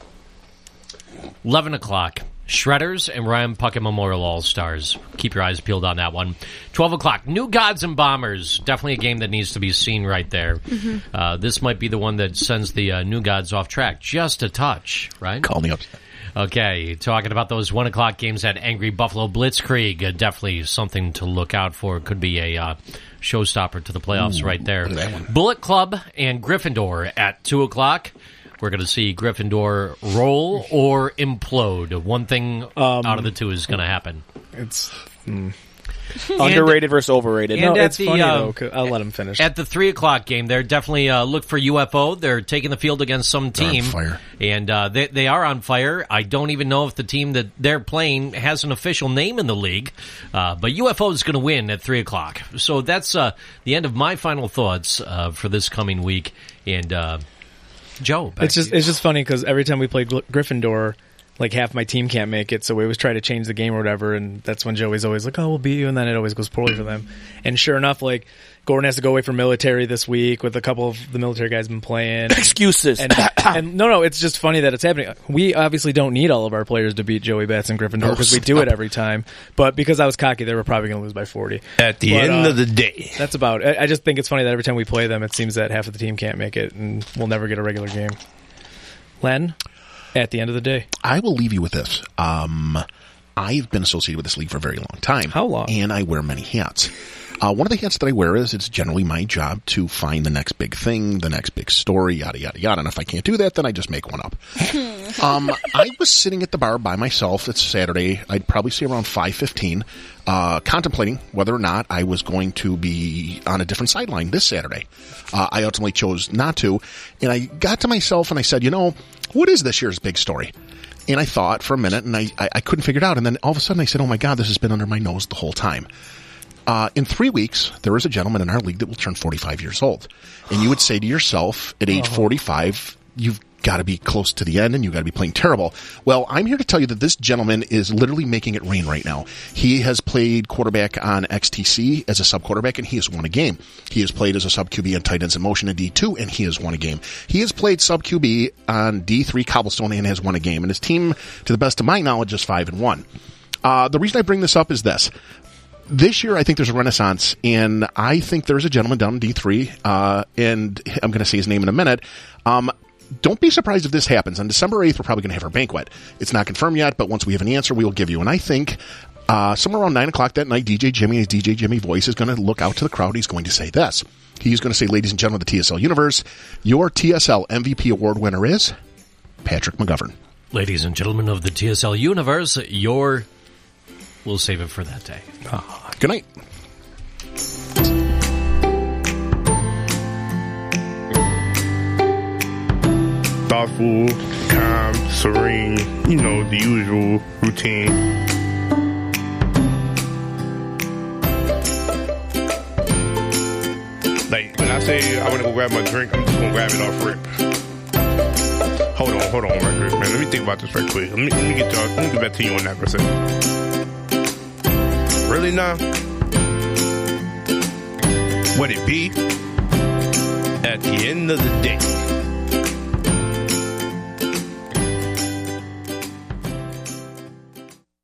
eleven o'clock. Shredders and Ryan Puckett Memorial All-Stars. Keep your eyes peeled on that one. twelve o'clock. New Gods and Bombers. Definitely a game that needs to be seen right there. Mm-hmm. Uh, this might be the one that sends the uh, New Gods off track. Just a touch, right? Call me up. Okay, talking about those one o'clock games at Angry Buffalo Blitzkrieg. Uh, definitely something to look out for. Could be a uh, showstopper to the playoffs Ooh, right there. look at that one. Bullet Club and Gryffindor at two o'clock. We're going to see Gryffindor roll or implode. One thing Um, out of the two is going to happen. It's mm. Underrated versus overrated. and no, at it's the, funny uh, though. 'Cause I'll let him finish. At the three o'clock game, they're definitely uh, look for U F O. They're taking the field against some They're on team. fire. And uh, they, they are on fire. I don't even know if the team that they're playing has an official name in the league. Uh, but U F O is going to win at three o'clock. So that's uh, the end of my final thoughts uh, for this coming week. And uh, Joe, back It's just to you. it's just funny because every time we play Gl- Gryffindor, like half my team can't make it, so we always try to change the game or whatever, and that's when Joey's always like, "Oh, we'll beat you," and then it always goes poorly for them. And sure enough, like Gordon has to go away for military this week with a couple of the military guys been playing. Excuses. And, and no, no, it's just funny that it's happening. We obviously don't need all of our players to beat Joey Bats and Gryffindor because we do it every time. But because I was cocky, they were probably going to lose by forty. At the But, end uh, of the day. That's about it. I I just think it's funny that every time we play them, it seems that half of the team can't make it, and we'll never get a regular game. Len, at the end of the day. I will leave you with this. Um, I've been associated with this league for a very long time. How long? And I wear many hats. Uh, one of the hats that I wear is it's generally my job to find the next big thing, the next big story, yada, yada, yada. And if I can't do that, then I just make one up. um, I was sitting at the bar by myself. It's Saturday. I'd probably say around five fifteen, uh, contemplating whether or not I was going to be on a different sideline this Saturday. Uh, I ultimately chose not to. And I got to myself and I said, you know, what is this year's big story? And I thought for a minute and I, I, I couldn't figure it out. And then all of a sudden I said, oh my God, this has been under my nose the whole time. Uh, in three weeks, there is a gentleman in our league that will turn forty-five years old. And you would say to yourself, at age forty-five, you've got to be close to the end and you've got to be playing terrible. Well, I'm here to tell you that this gentleman is literally making it rain right now. He has played quarterback on X T C as a sub-quarterback, and he has won a game. He has played as a sub-Q B on Tight Ends in Motion in D two, and he has won a game. He has played sub-Q B on D three Cobblestone and has won a game. And his team, to the best of my knowledge, is five and one. Uh, the reason I bring this up is this. This year, I think there's a renaissance, and I think there's a gentleman down in D three, uh, and I'm going to say his name in a minute. Um, don't be surprised if this happens. On December eighth, we're probably going to have our banquet. It's not confirmed yet, but once we have an answer, we will give you. And I think uh, somewhere around nine o'clock that night, D J Jimmy, his D J Jimmy voice, is going to look out to the crowd. He's going to say this. He's going to say, ladies and gentlemen of the T S L universe, your T S L M V P award winner is Patrick McGovern. Ladies and gentlemen of the T S L universe, your... We'll save it for that day. Oh, good night. Thoughtful, calm, serene, you know, the usual routine. Like, when I say I want to go grab my drink, I'm just going to grab it off rip. Hold on, hold on right quick, man. Let me think about this right quick. Let me, let me get y'all, let me get back to you on that for a second. Really now? Would it be? At the end of the day,